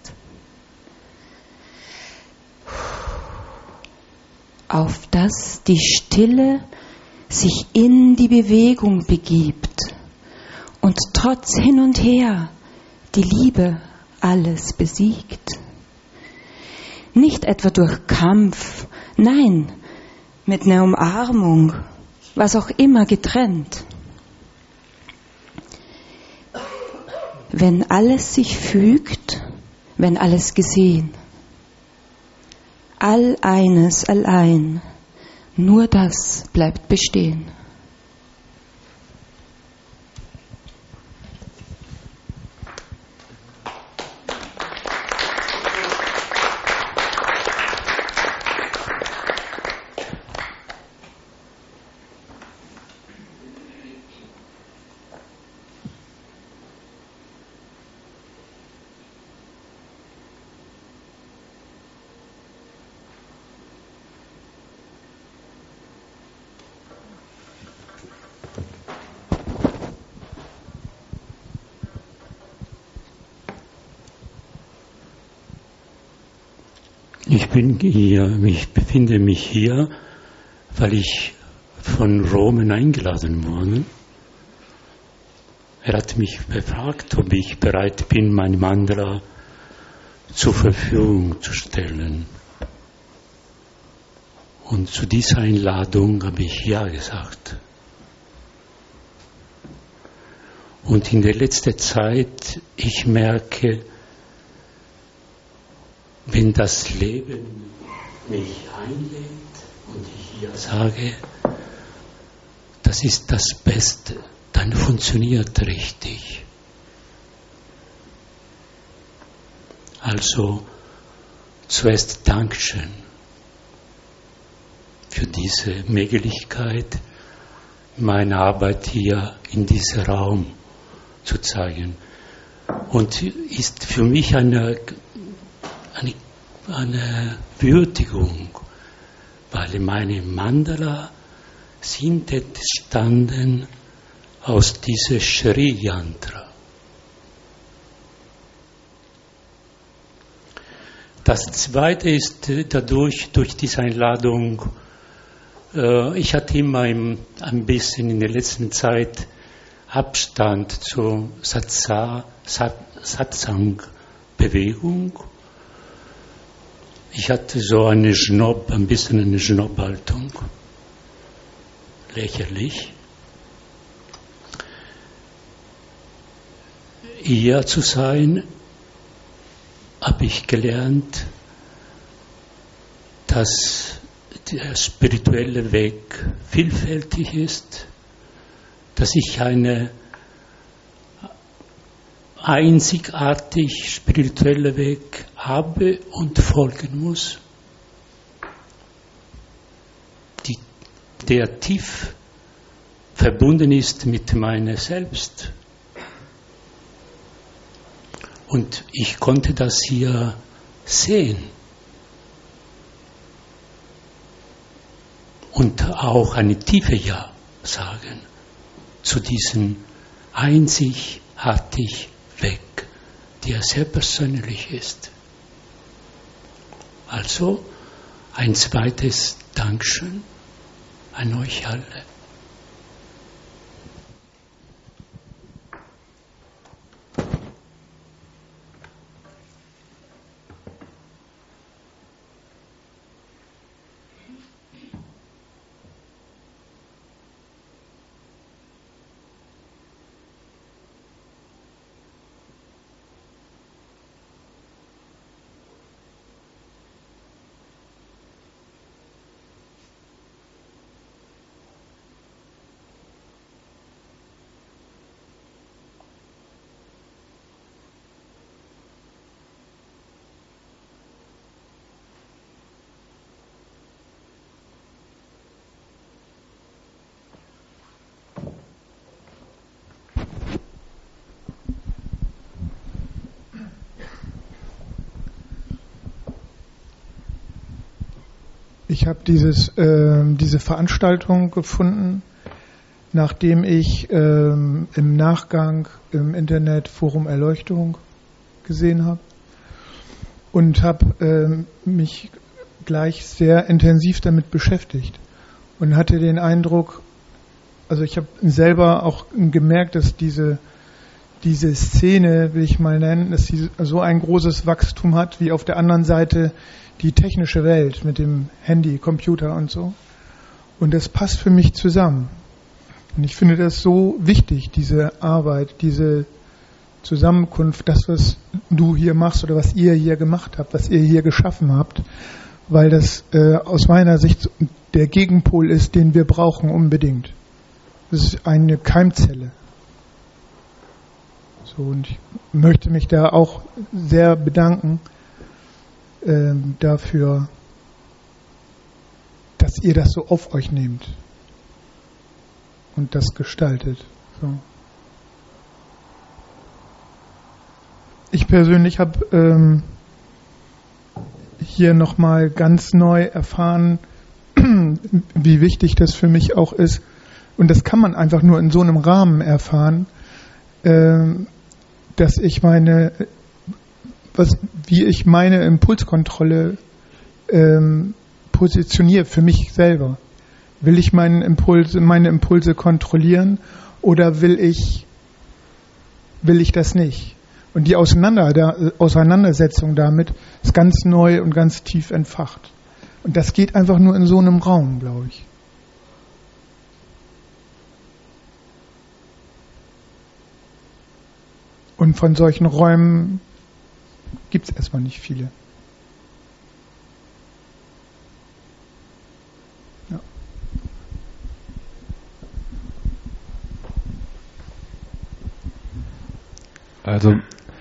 Auf dass die Stille sich in die Bewegung begibt und trotz hin und her die Liebe alles besiegt. Nicht etwa durch Kampf, nein, mit einer Umarmung, was auch immer getrennt. Wenn alles sich fügt, wenn alles gesehen, all eines allein, nur das bleibt bestehen. Ich bin hier, ich befinde mich hier, weil ich von Roman eingeladen wurde. Er hat mich gefragt, ob ich bereit bin, mein Mandala zur Verfügung zu stellen. Und zu dieser Einladung habe ich Ja gesagt. Und in der letzten Zeit, ich merke, wenn das Leben mich einlädt und ich Ja sage, das ist das Beste, dann funktioniert richtig. Also zuerst Dankeschön für diese Möglichkeit, meine Arbeit hier in diesem Raum zu zeigen. Und ist für mich eine Eine, eine Würdigung, weil meine Mandala sind entstanden aus diesem Shri-Yantra. Das Zweite ist äh, dadurch, durch diese Einladung, äh, ich hatte immer im, ein bisschen in der letzten Zeit Abstand zur Satsa, Sat, Satsang-Bewegung. Ich hatte so eine Schnobb, ein bisschen eine Schnobbhaltung. Lächerlich. Hier zu sein, habe ich gelernt, dass der spirituelle Weg vielfältig ist, dass ich eine einzigartig spirituelle Weg habe und folgen muss, die, der tief verbunden ist mit meiner Selbst. Und ich konnte das hier sehen. Und auch eine tiefe Ja sagen zu diesem einzigartig Weg, der sehr persönlich ist. Also ein zweites Dankeschön an euch alle. Ich habe dieses, äh, diese Veranstaltung gefunden, nachdem ich ähm, im Nachgang im Internet Forum Erleuchtung gesehen habe und habe ähm, mich gleich sehr intensiv damit beschäftigt und hatte den Eindruck, also ich habe selber auch gemerkt, dass diese, diese Szene, will ich mal nennen, dass sie so ein großes Wachstum hat, wie auf der anderen Seite die technische Welt mit dem Handy, Computer und so. Und das passt für mich zusammen. Und ich finde das so wichtig, diese Arbeit, diese Zusammenkunft, das, was du hier machst oder was ihr hier gemacht habt, was ihr hier geschaffen habt, weil das äh, aus meiner Sicht der Gegenpol ist, den wir brauchen unbedingt. Das ist eine Keimzelle. So, und ich möchte mich da auch sehr bedanken äh, dafür, dass ihr das so auf euch nehmt und das gestaltet. So. Ich persönlich habe ähm, hier nochmal ganz neu erfahren, wie wichtig das für mich auch ist. Und das kann man einfach nur in so einem Rahmen erfahren, ähm, dass ich meine, was, wie ich meine Impulskontrolle ähm, positioniere für mich selber. Will ich meinen Impulse, meine Impulse kontrollieren oder will ich, will ich das nicht? Und die Auseinander, der Auseinandersetzung damit ist ganz neu und ganz tief entfacht. Und das geht einfach nur in so einem Raum, glaube ich. Und von solchen Räumen gibt es erstmal nicht viele. Ja. Also,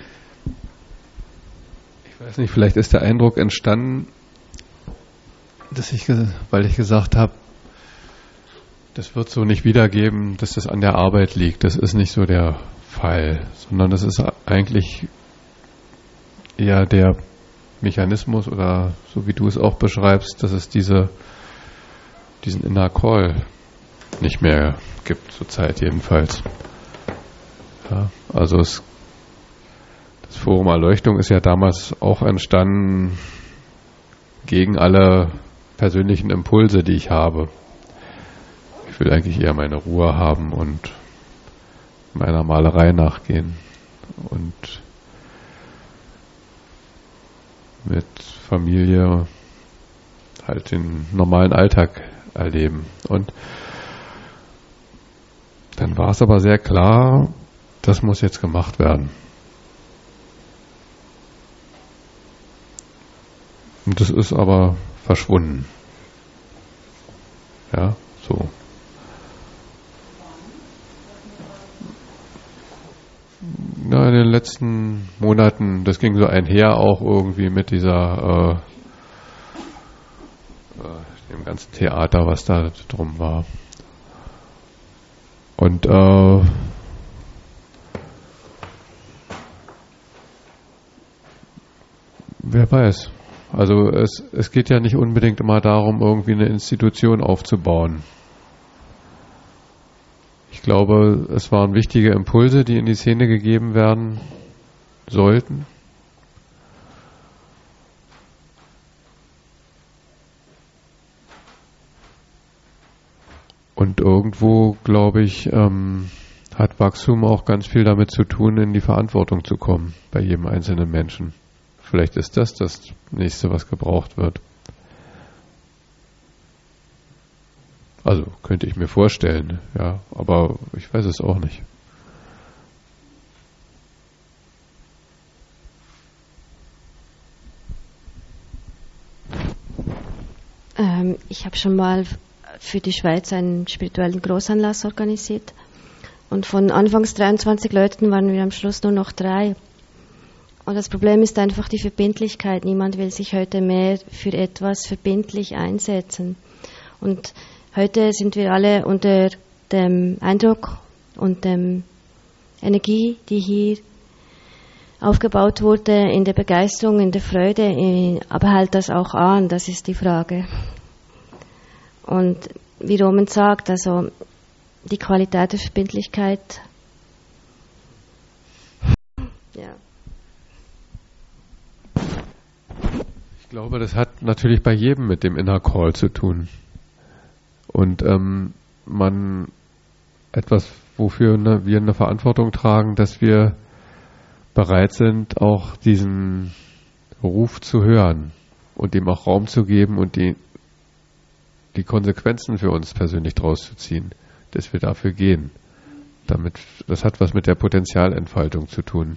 ich weiß nicht, vielleicht ist der Eindruck entstanden, dass ich, weil ich gesagt habe, das wird so nicht wiedergeben, dass das an der Arbeit liegt. Das ist nicht so der Fall, sondern das ist eigentlich eher der Mechanismus oder so wie du es auch beschreibst, dass es diese, diesen Inner Call nicht mehr gibt, zurzeit jedenfalls. Ja, also es, Das Forum Erleuchtung ist ja damals auch entstanden gegen alle persönlichen Impulse, die ich habe. Ich will eigentlich eher meine Ruhe haben und meiner Malerei nachgehen und mit Familie halt den normalen Alltag erleben. Und dann war es aber sehr klar, das muss jetzt gemacht werden. Und das ist aber verschwunden. Ja, so. Ja, in den letzten Monaten, das ging so einher auch irgendwie mit dieser, äh, äh, dem ganzen Theater, was da drum war. Und äh, wer weiß. Also es, es geht ja nicht unbedingt immer darum, irgendwie eine Institution aufzubauen. Ich glaube, es waren wichtige Impulse, die in die Szene gegeben werden sollten. Und irgendwo, glaube ich, ähm, hat Wachstum auch ganz viel damit zu tun, in die Verantwortung zu kommen bei jedem einzelnen Menschen. Vielleicht ist das das nächste, was gebraucht wird. Also könnte ich mir vorstellen, ja, aber ich weiß es auch nicht. Ähm, ich habe schon mal für die Schweiz einen spirituellen Großanlass organisiert und von anfangs dreiundzwanzig Leuten waren wir am Schluss nur noch drei. Und das Problem ist einfach die Verbindlichkeit. Niemand will sich heute mehr für etwas verbindlich einsetzen. Und heute sind wir alle unter dem Eindruck und der Energie, die hier aufgebaut wurde, in der Begeisterung, in der Freude, aber hält das auch an, das ist die Frage. Und wie Roman sagt, also die Qualität der Verbindlichkeit, ja. Ich glaube, das hat natürlich bei jedem mit dem Inner Call zu tun. Und ähm, man etwas, wofür ne, wir eine Verantwortung tragen, dass wir bereit sind, auch diesen Ruf zu hören und ihm auch Raum zu geben und die, die Konsequenzen für uns persönlich draus zu ziehen, dass wir dafür gehen. Damit, das hat was mit der Potenzialentfaltung zu tun.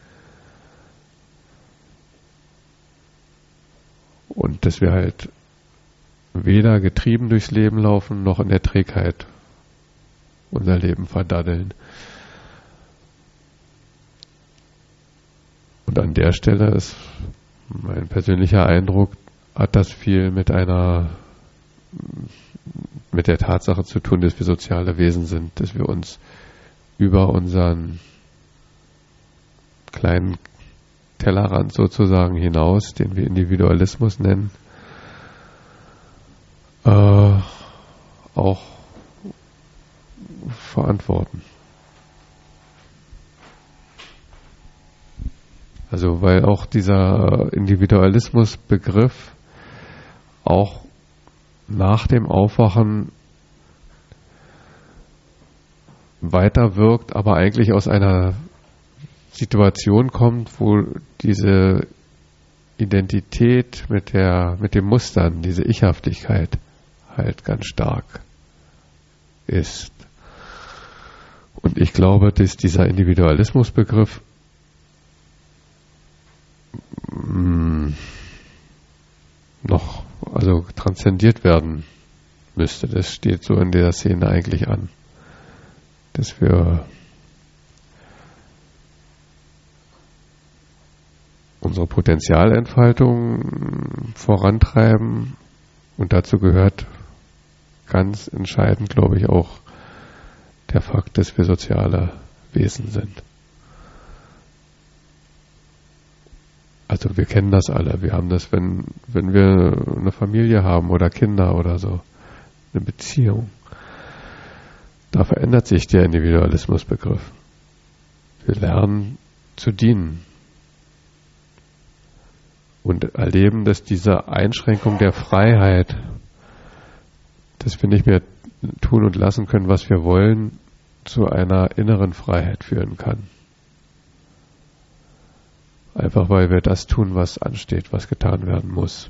Und dass wir halt weder getrieben durchs Leben laufen, noch in der Trägheit unser Leben verdaddeln. Und an der Stelle ist mein persönlicher Eindruck, hat das viel mit einer, mit der Tatsache zu tun, dass wir soziale Wesen sind, dass wir uns über unseren kleinen Tellerrand sozusagen hinaus, den wir Individualismus nennen, äh, auch verantworten. Also weil auch dieser Individualismusbegriff auch nach dem Aufwachen weiter wirkt, aber eigentlich aus einer Situation kommt, wo diese Identität mit der, mit den Mustern, diese Ichhaftigkeit halt ganz stark ist. Und ich glaube, dass dieser Individualismusbegriff mh, noch also transzendiert werden müsste. Das steht so in der Szene eigentlich an, dass wir unsere Potenzialentfaltung vorantreiben, und dazu gehört ganz entscheidend, glaube ich, auch der Fakt, dass wir soziale Wesen sind. Also wir kennen das alle. Wir haben das, wenn, wenn wir eine Familie haben oder Kinder oder so, eine Beziehung. Da verändert sich der Individualismusbegriff. Wir lernen zu dienen. und erleben, dass diese Einschränkung der Freiheit, dass wir nicht mehr tun und lassen können, was wir wollen, zu einer inneren Freiheit führen kann. Einfach weil wir das tun, was ansteht, was getan werden muss.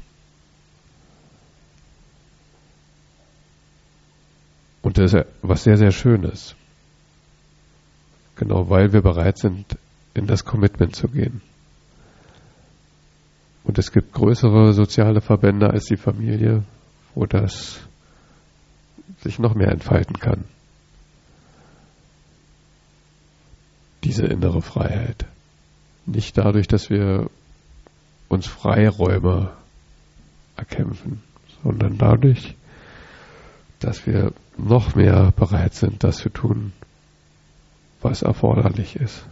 Und das ist was sehr, sehr Schönes. Genau, weil wir bereit sind, in das Commitment zu gehen. Und es gibt größere soziale Verbände als die Familie, wo das sich noch mehr entfalten kann. Diese innere Freiheit. Nicht dadurch, dass wir uns Freiräume erkämpfen, sondern dadurch, dass wir noch mehr bereit sind, das zu tun, was erforderlich ist.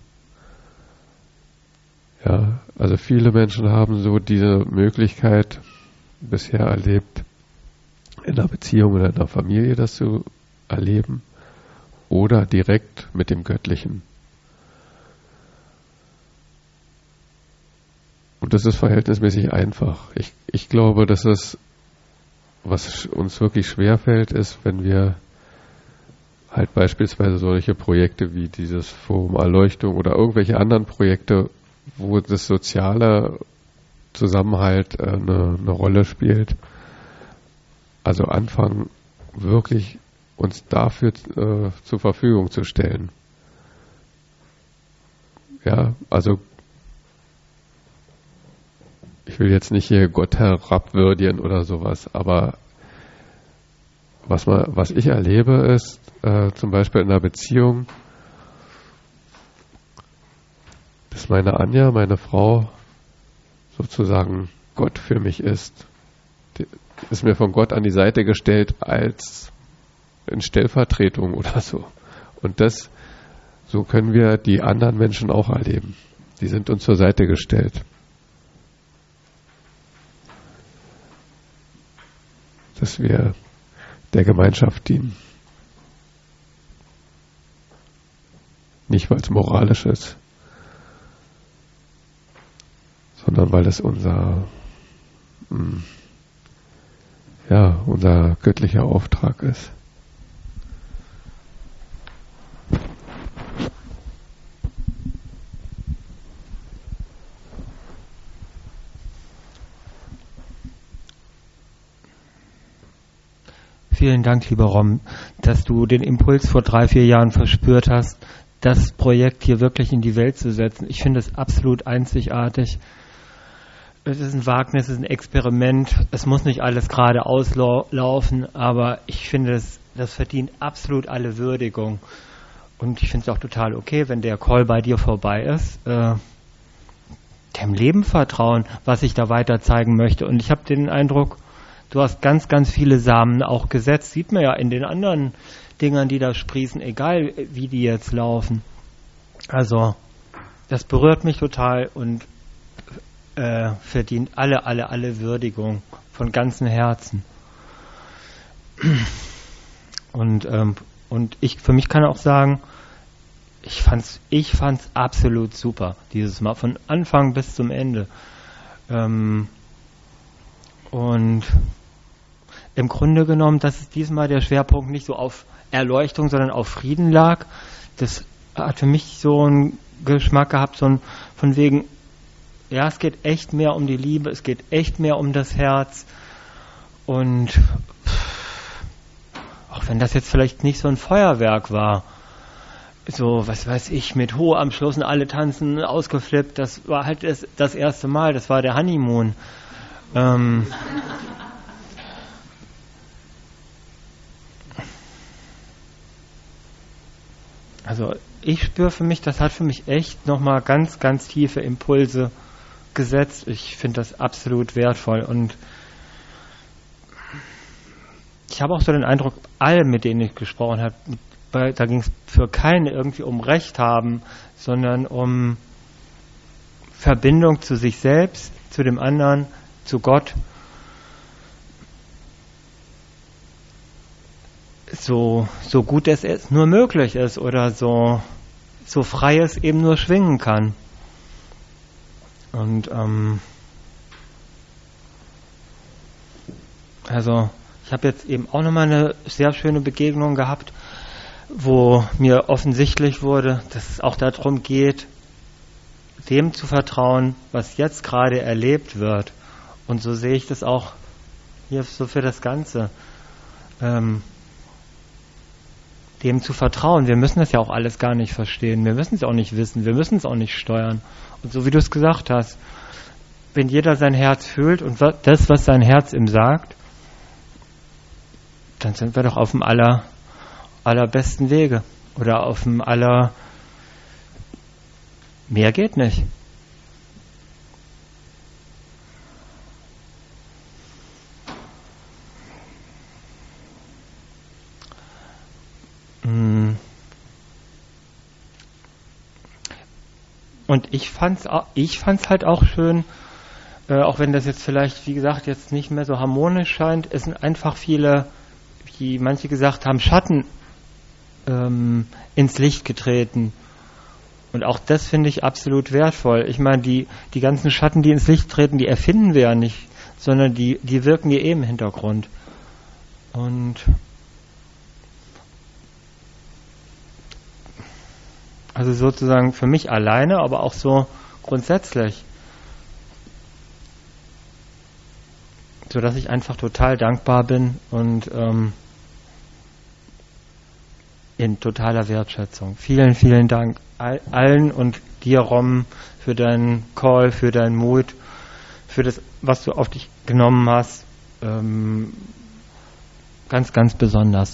Ja, also viele Menschen haben so diese Möglichkeit bisher erlebt, in einer Beziehung oder in einer Familie das zu erleben oder direkt mit dem Göttlichen. Und das ist verhältnismäßig einfach. Ich, ich glaube, dass es, was uns wirklich schwerfällt, ist, wenn wir halt beispielsweise solche Projekte wie dieses Forum Erleuchtung oder irgendwelche anderen Projekte, wo das soziale Zusammenhalt äh, eine, eine Rolle spielt, also anfangen, wirklich uns dafür äh, zur Verfügung zu stellen. Ja, also ich will jetzt nicht hier Gott herabwürdigen oder sowas, aber was, man, was ich erlebe ist, äh, zum Beispiel in einer Beziehung, dass meine Anja, meine Frau, sozusagen Gott für mich ist. Die ist mir von Gott an die Seite gestellt als in Stellvertretung oder so. Und das, so können wir die anderen Menschen auch erleben. Die sind uns zur Seite gestellt. Dass wir der Gemeinschaft dienen. Nicht, weil es moralisch ist, sondern weil es unser, ja, unser göttlicher Auftrag ist. Vielen Dank, lieber Rom, dass du den Impuls vor drei, vier Jahren verspürt hast, das Projekt hier wirklich in die Welt zu setzen. Ich finde es absolut einzigartig. Es ist ein Wagnis, es ist ein Experiment. Es muss nicht alles gerade auslaufen, aber ich finde, es, das verdient absolut alle Würdigung. Und ich finde es auch total okay, wenn der Call bei dir vorbei ist, äh, dem Leben vertrauen, was ich da weiter zeigen möchte. Und ich habe den Eindruck, du hast ganz, ganz viele Samen auch gesetzt. Sieht man ja in den anderen Dingern, die da sprießen, egal wie die jetzt laufen. Also, das berührt mich total und äh, verdient alle, alle, alle Würdigung von ganzem Herzen. Und, ähm, und ich, für mich kann auch sagen, ich fand's, ich fand's absolut super, dieses Mal, von Anfang bis zum Ende. Ähm, und im Grunde genommen, dass es diesmal der Schwerpunkt nicht so auf Erleuchtung, sondern auf Frieden lag. Das hat für mich so einen Geschmack gehabt, so ein, von wegen, ja, es geht echt mehr um die Liebe, es geht echt mehr um das Herz. Und auch wenn das jetzt vielleicht nicht so ein Feuerwerk war, so, was weiß ich, mit Ho am Schluss und alle tanzen, ausgeflippt, das war halt das, das erste Mal, das war der Honeymoon. Ähm, Also ich spüre für mich, das hat für mich echt nochmal ganz, ganz tiefe Impulse gesetzt. Ich finde das absolut wertvoll und ich habe auch so den Eindruck, alle, mit denen ich gesprochen habe, da ging es für keinen irgendwie um Recht haben, sondern um Verbindung zu sich selbst, zu dem anderen, zu Gott. So, so gut es nur möglich ist oder so, so frei es eben nur schwingen kann. Und ähm, Also ich habe jetzt eben auch nochmal eine sehr schöne Begegnung gehabt, wo mir offensichtlich wurde, dass es auch darum geht, dem zu vertrauen, was jetzt gerade erlebt wird. Und so sehe ich das auch hier so für das Ganze. Ähm, dem zu vertrauen. Wir müssen das ja auch alles gar nicht verstehen. Wir müssen es auch nicht wissen. Wir müssen es auch nicht steuern. Und so wie du es gesagt hast, wenn jeder sein Herz fühlt und das, was sein Herz ihm sagt, dann sind wir doch auf dem aller, allerbesten Wege. Oder auf dem aller... Mehr geht nicht. Und ich fand's, ich fand's halt auch schön, äh, auch wenn das jetzt vielleicht, wie gesagt, jetzt nicht mehr so harmonisch scheint, es sind einfach viele, wie manche gesagt haben, Schatten ähm, ins Licht getreten. Und auch das finde ich absolut wertvoll. Ich meine, die, die ganzen Schatten, die ins Licht treten, die erfinden wir ja nicht, sondern die, die wirken ja eh im Hintergrund. Und also sozusagen für mich alleine, aber auch so grundsätzlich. Sodass ich einfach total dankbar bin und ähm, in totaler Wertschätzung. Vielen, vielen Dank all, allen und dir, Rom, für deinen Call, für deinen Mut, für das, was du auf dich genommen hast. Ähm, ganz, ganz besonders.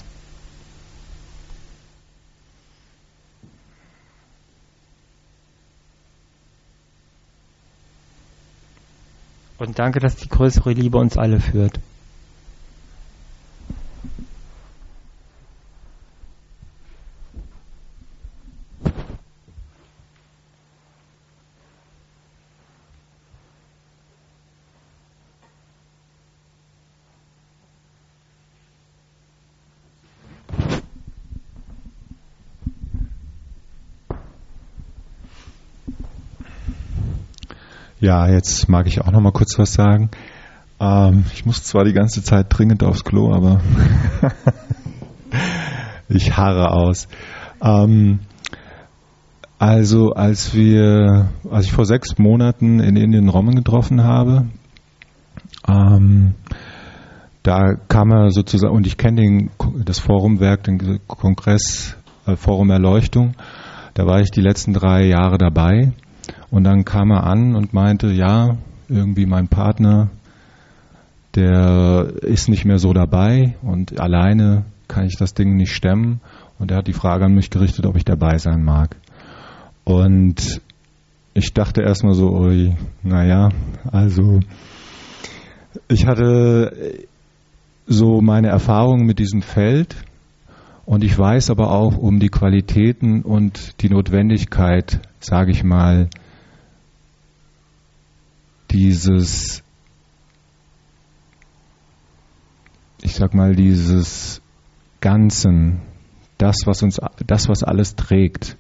Und danke, dass die größere Liebe uns alle führt. Ja, jetzt mag ich auch noch mal kurz was sagen. Ähm, ich muss zwar die ganze Zeit dringend aufs Klo, aber ich harre aus. Ähm, also als wir, als ich vor sechs Monaten in Indien Roman getroffen habe, ähm, da kam er sozusagen, und ich kenne den, das Forumwerk, den Kongress, äh, Forum Erleuchtung, da war ich die letzten drei Jahre dabei. Und dann kam er an und meinte, ja, irgendwie mein Partner, der ist nicht mehr so dabei und alleine kann ich das Ding nicht stemmen. Und er hat die Frage an mich gerichtet, ob ich dabei sein mag. Und ich dachte erstmal so, ui, naja, also ich hatte so meine Erfahrungen mit diesem Feld und ich weiß aber auch um die Qualitäten und die Notwendigkeit, sage ich mal, dieses, ich sag mal, dieses Ganzen, das, was uns, das, was alles trägt.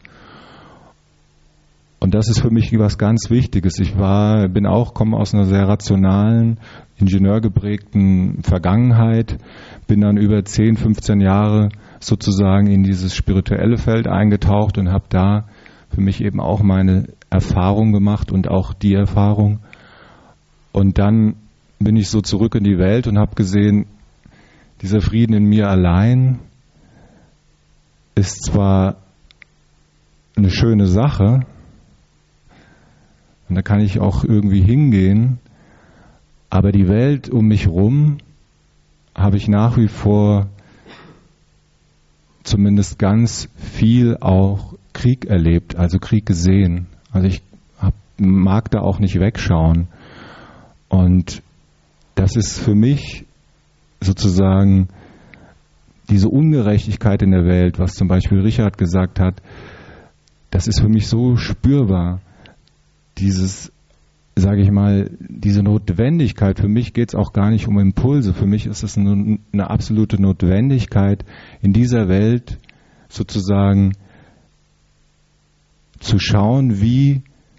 Und das ist für mich was ganz Wichtiges. Ich war, bin auch, komme aus einer sehr rationalen, ingenieurgeprägten Vergangenheit, bin dann über zehn, fünfzehn Jahre sozusagen in dieses spirituelle Feld eingetaucht und habe da für mich eben auch meine Erfahrung gemacht und auch die Erfahrung. Und dann bin ich so zurück in die Welt und habe gesehen, dieser Frieden in mir allein ist zwar eine schöne Sache, und da kann ich auch irgendwie hingehen, aber die Welt um mich rum habe ich nach wie vor zumindest ganz viel auch Krieg erlebt, also Krieg gesehen. Also ich hab, mag da auch nicht wegschauen. Und das ist für mich sozusagen diese Ungerechtigkeit in der Welt, was zum Beispiel Richard gesagt hat, das ist für mich so spürbar. Dieses, sage ich mal, diese Notwendigkeit, für mich geht es auch gar nicht um Impulse, für mich ist es eine, eine absolute Notwendigkeit, in dieser Welt sozusagen zu schauen, wie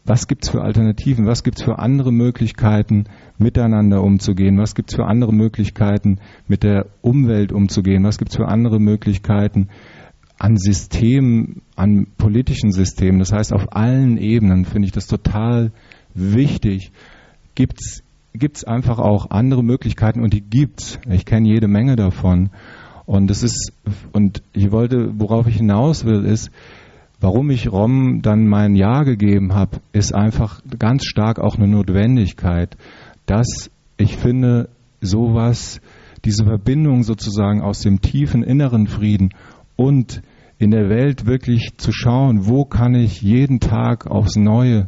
was gibt es für Alternativen, was gibt es für andere Möglichkeiten, miteinander umzugehen, was gibt es für andere Möglichkeiten, mit der Umwelt umzugehen, was gibt es für andere Möglichkeiten an Systemen, an politischen Systemen. Das heißt, auf allen Ebenen finde ich das total wichtig. Gibt es einfach auch andere Möglichkeiten, und die gibt's. Ich kenne jede Menge davon. Und das ist, und ich wollte, worauf ich hinaus will, ist, warum ich Rom dann mein Ja gegeben habe, ist einfach ganz stark auch eine Notwendigkeit, dass ich finde, sowas, diese Verbindung sozusagen aus dem tiefen inneren Frieden und in der Welt wirklich zu schauen, wo kann ich jeden Tag aufs Neue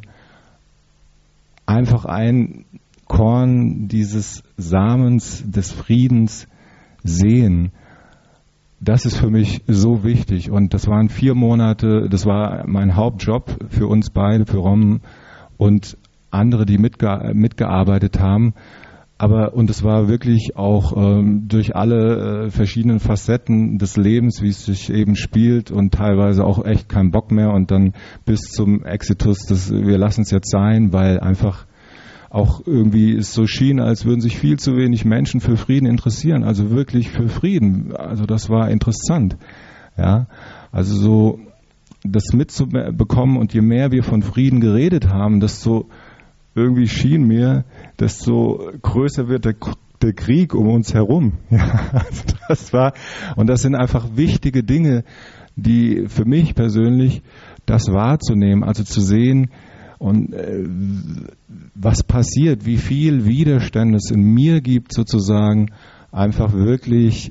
einfach ein Korn dieses Samens des Friedens sehen. Das ist für mich so wichtig, und das waren vier Monate, das war mein Hauptjob für uns beide, für Rom und andere, die mitge- mitgearbeitet haben. Aber, und es war wirklich auch ähm, durch alle äh, verschiedenen Facetten des Lebens, wie es sich eben spielt, und teilweise auch echt kein Bock mehr, und dann bis zum Exitus, das, wir lassen es jetzt sein, weil einfach auch irgendwie es so schien, als würden sich viel zu wenig Menschen für Frieden interessieren, also wirklich für Frieden. Also das war interessant. Ja, also so das mitzubekommen, und je mehr wir von Frieden geredet haben, desto irgendwie schien mir, desto größer wird der, der Krieg um uns herum. Ja, also das war, und das sind einfach wichtige Dinge, die für mich persönlich, das wahrzunehmen, also zu sehen, und äh, was passiert, wie viel Widerstand es in mir gibt, sozusagen einfach wirklich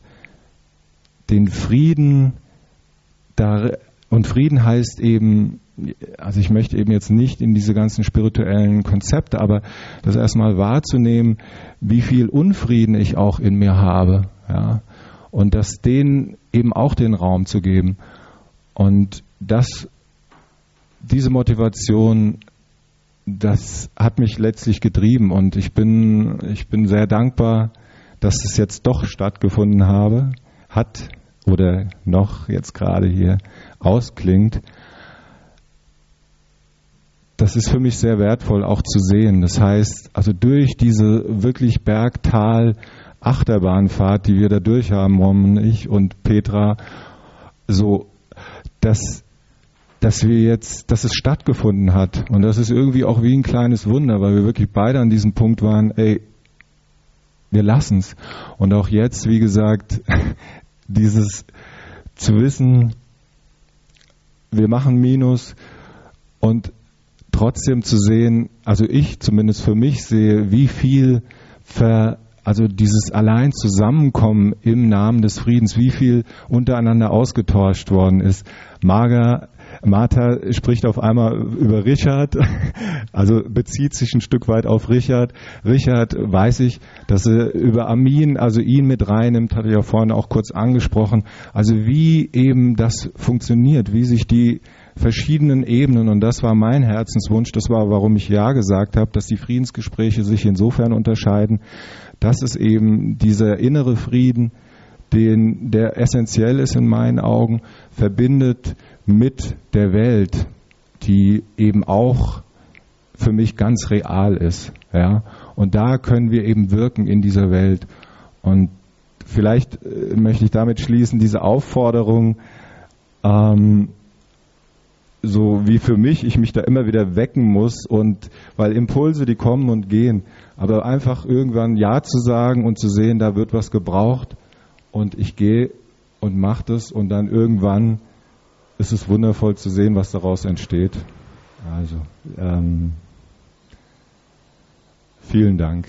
den Frieden da, und Frieden heißt eben, also ich möchte eben jetzt nicht in diese ganzen spirituellen Konzepte, aber das erstmal wahrzunehmen, wie viel Unfrieden ich auch in mir habe, ja, und das denen eben auch den Raum zu geben, und das diese Motivation, das hat mich letztlich getrieben, und ich bin, ich bin sehr dankbar, dass es jetzt doch stattgefunden habe, hat oder noch jetzt gerade hier ausklingt. Das ist für mich sehr wertvoll auch zu sehen. Das heißt, also durch diese wirklich Bergtal-Achterbahnfahrt, die wir da durch haben, Rom und ich und Petra, so, dass dass wir jetzt, dass es stattgefunden hat, und das ist irgendwie auch wie ein kleines Wunder, weil wir wirklich beide an diesem Punkt waren, ey, wir lassen's. Und auch jetzt, wie gesagt, dieses zu wissen, wir machen Minus, und trotzdem zu sehen, also ich zumindest für mich sehe, wie viel ver Also dieses allein Zusammenkommen im Namen des Friedens, wie viel untereinander ausgetauscht worden ist. Marga, Martha spricht auf einmal über Richard, also bezieht sich ein Stück weit auf Richard. Richard weiß ich, dass er über Amin, also ihn mit reinnimmt, hatte ich ja vorhin auch kurz angesprochen. Also wie eben das funktioniert, wie sich die verschiedenen Ebenen, und das war mein Herzenswunsch, das war, warum ich Ja gesagt habe, dass die Friedensgespräche sich insofern unterscheiden, dass es eben dieser innere Frieden, den, der essentiell ist in meinen Augen, verbindet mit der Welt, die eben auch für mich ganz real ist. Ja? Und da können wir eben wirken in dieser Welt. Und vielleicht äh, möchte ich damit schließen, diese Aufforderung, ähm, so wie für mich, ich mich da immer wieder wecken muss, und weil Impulse, die kommen und gehen, aber einfach irgendwann Ja zu sagen und zu sehen, da wird was gebraucht, und ich gehe und mache das, und dann irgendwann ist es wundervoll zu sehen, was daraus entsteht. Also ähm, vielen Dank.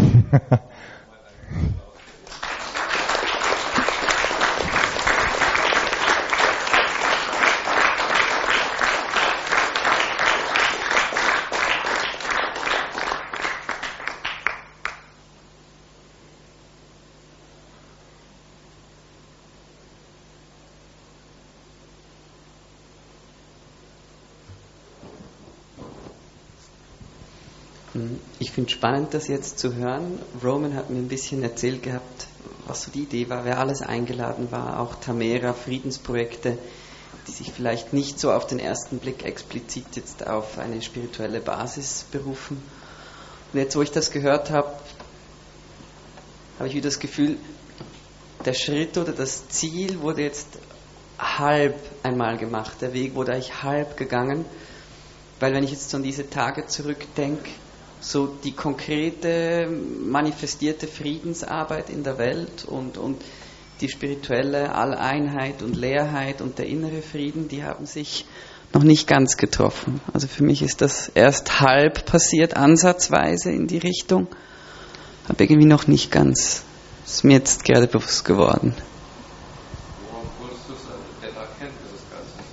Ich finde es spannend, das jetzt zu hören. Roman hat mir ein bisschen erzählt gehabt, was so die Idee war, wer alles eingeladen war, auch Tamera, Friedensprojekte. die sich vielleicht nicht so auf den ersten Blick explizit jetzt auf eine spirituelle Basis berufen. Und jetzt, wo ich das gehört habe, habe ich wieder das Gefühl, der Schritt oder das Ziel wurde jetzt halb einmal gemacht. Der Weg wurde eigentlich halb gegangen, weil wenn ich jetzt so an diese Tage zurückdenke, so die konkrete, manifestierte Friedensarbeit in der Welt und, und die spirituelle Alleinheit und Leerheit und der innere Frieden, die haben sich noch nicht ganz getroffen. Also für mich ist das erst halb passiert, ansatzweise in die Richtung, aber irgendwie noch nicht ganz. Das ist mir jetzt gerade bewusst geworden. Worauf würdest du sagen, der Erkenntnis des Ganzen?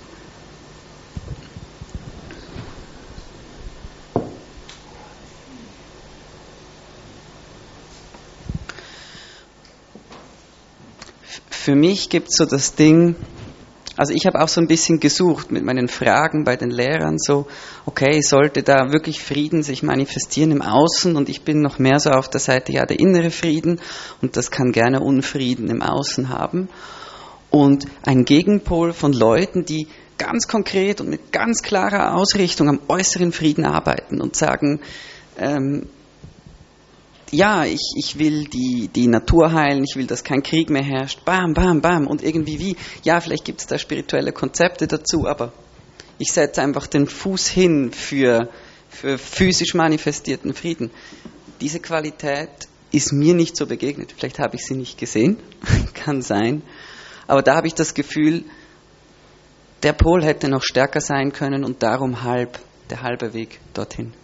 Für mich gibt es so das Ding, also ich habe auch so ein bisschen gesucht mit meinen Fragen bei den Lehrern, so, okay, sollte da wirklich Frieden sich manifestieren im Außen, und ich bin noch mehr so auf der Seite, ja, der innere Frieden, und das kann gerne Unfrieden im Außen haben. Und ein Gegenpol von Leuten, die ganz konkret und mit ganz klarer Ausrichtung am äußeren Frieden arbeiten und sagen, ähm, ja, ich, ich will die, die Natur heilen, ich will, dass kein Krieg mehr herrscht, bam, bam, bam, und irgendwie wie, ja, vielleicht gibt es da spirituelle Konzepte dazu, aber ich setze einfach den Fuß hin für, für physisch manifestierten Frieden. Diese Qualität ist mir nicht so begegnet, vielleicht habe ich sie nicht gesehen, kann sein, aber da habe ich das Gefühl, der Pol hätte noch stärker sein können und darum halb, der halbe Weg dorthin.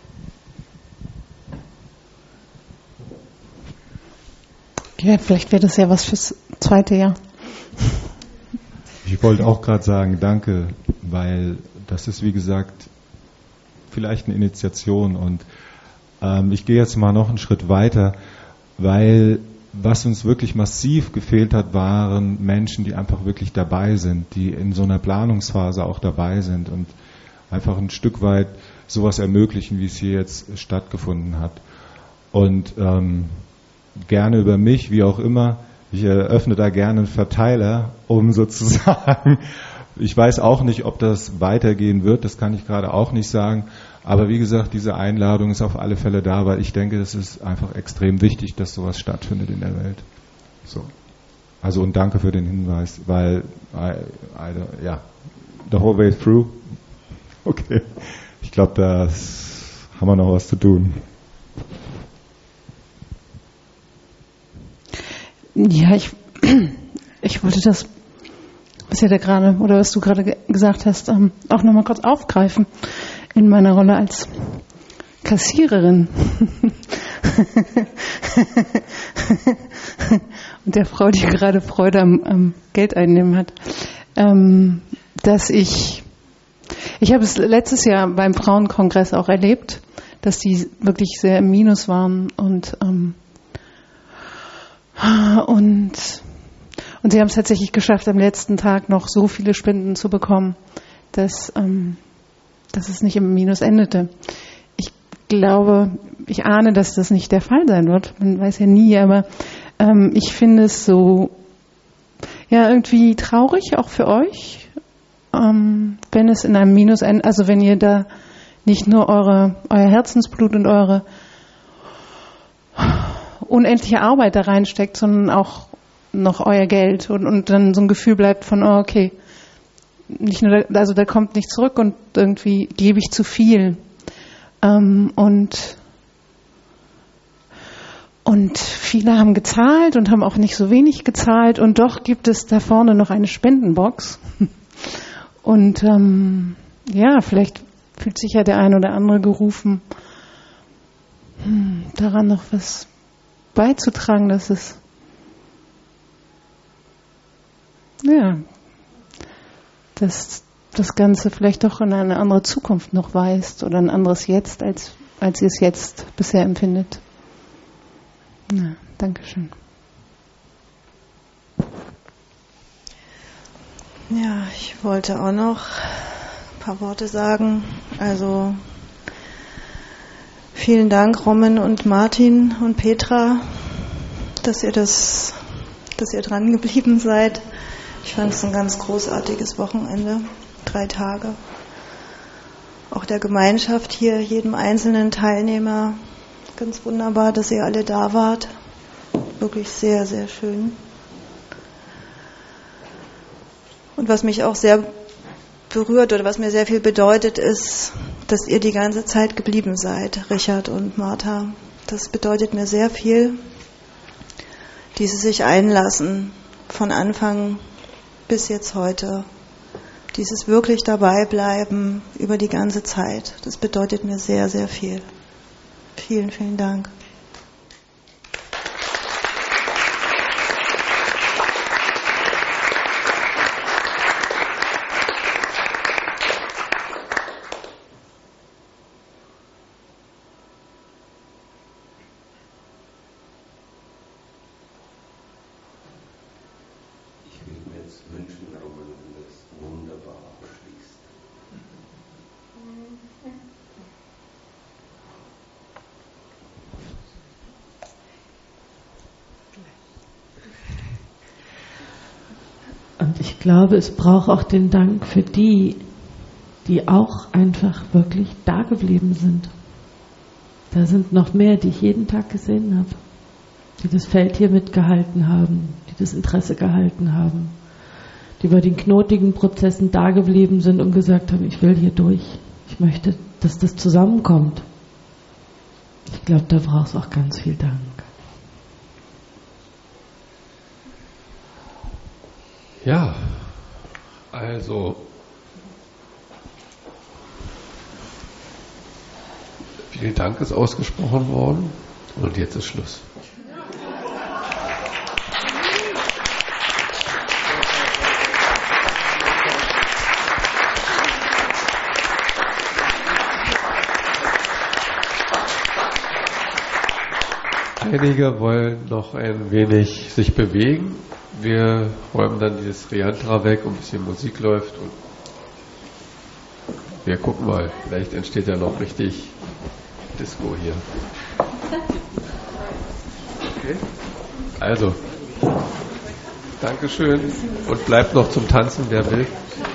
Ja, vielleicht wäre das ja was fürs zweite Jahr. Ich wollte auch gerade sagen, danke, weil das ist, wie gesagt, vielleicht eine Initiation, und ähm, ich gehe jetzt mal noch einen Schritt weiter, weil was uns wirklich massiv gefehlt hat, waren Menschen, die einfach wirklich dabei sind, die in so einer Planungsphase auch dabei sind und einfach ein Stück weit sowas ermöglichen, wie es hier jetzt stattgefunden hat. Und ähm, gerne über mich, wie auch immer. Ich eröffne da gerne einen Verteiler, um sozusagen, ich weiß auch nicht, ob das weitergehen wird, das kann ich gerade auch nicht sagen, aber wie gesagt, diese Einladung ist auf alle Fälle da, weil ich denke, es ist einfach extrem wichtig, dass sowas stattfindet in der Welt. So. Also, und danke für den Hinweis, weil, I, I, ja, the whole way through. Okay. Ich glaube, da haben wir noch was zu tun. Ja, ich, ich wollte das, was ihr da gerade, oder was du gerade ge- gesagt hast, ähm, auch nochmal kurz aufgreifen in meiner Rolle als Kassiererin und der Frau, die gerade Freude am, am Geld einnehmen hat, ähm, dass ich, ich habe es letztes Jahr beim Frauenkongress auch erlebt, dass die wirklich sehr im Minus waren und ähm, Und, und sie haben es tatsächlich geschafft, am letzten Tag noch so viele Spenden zu bekommen, dass, ähm, dass es nicht im Minus endete. Ich glaube, ich ahne, dass das nicht der Fall sein wird. Man weiß ja nie, aber ähm, ich finde es so, ja, irgendwie traurig, auch für euch, ähm, wenn es in einem Minus endet, also wenn ihr da nicht nur eure, euer Herzensblut und eure unendliche Arbeit da reinsteckt, sondern auch noch euer Geld und, und dann so ein Gefühl bleibt von, oh, okay, nicht nur, da, also da kommt nicht zurück und irgendwie gebe ich zu viel. Ähm, und, und viele haben gezahlt und haben auch nicht so wenig gezahlt, und doch gibt es da vorne noch eine Spendenbox. Und ähm, ja, vielleicht fühlt sich ja der ein oder andere gerufen, hm, daran noch was beizutragen, dass es ja, dass das Ganze vielleicht doch in eine andere Zukunft noch weist oder ein anderes Jetzt, als, als ihr es jetzt bisher empfindet. Ja, Dankeschön. Ja, ich wollte auch noch ein paar Worte sagen. Also vielen Dank, Roman und Martin und Petra, dass ihr das, dass ihr dran geblieben seid. Ich fand es ein ganz großartiges Wochenende, drei Tage. Auch der Gemeinschaft hier, jedem einzelnen Teilnehmer, ganz wunderbar, dass ihr alle da wart. Wirklich sehr, sehr schön. Und was mich auch sehr berührt oder was mir sehr viel bedeutet, ist, dass ihr die ganze Zeit geblieben seid, Richard und Martha. Das bedeutet mir sehr viel, dieses sich einlassen von Anfang bis jetzt heute. Dieses wirklich dabei bleiben über die ganze Zeit, das bedeutet mir sehr, sehr viel. Vielen, vielen Dank. Und ich glaube, es braucht auch den Dank für die, die auch einfach wirklich da geblieben sind. Da sind noch mehr, die ich jeden Tag gesehen habe, die das Feld hier mitgehalten haben, die das Interesse gehalten haben, die bei den knotigen Prozessen da geblieben sind und gesagt haben, ich will hier durch. Ich möchte, dass das zusammenkommt. Ich glaube, da braucht es auch ganz viel Dank. Ja, also vielen Dank ist ausgesprochen worden und jetzt ist Schluss. Einige wollen noch ein wenig sich bewegen. Wir räumen dann dieses Reantra weg und ein bisschen Musik läuft und wir gucken mal, vielleicht entsteht ja noch richtig Disco hier. Okay. Also, Dankeschön und bleibt noch zum Tanzen, wer will.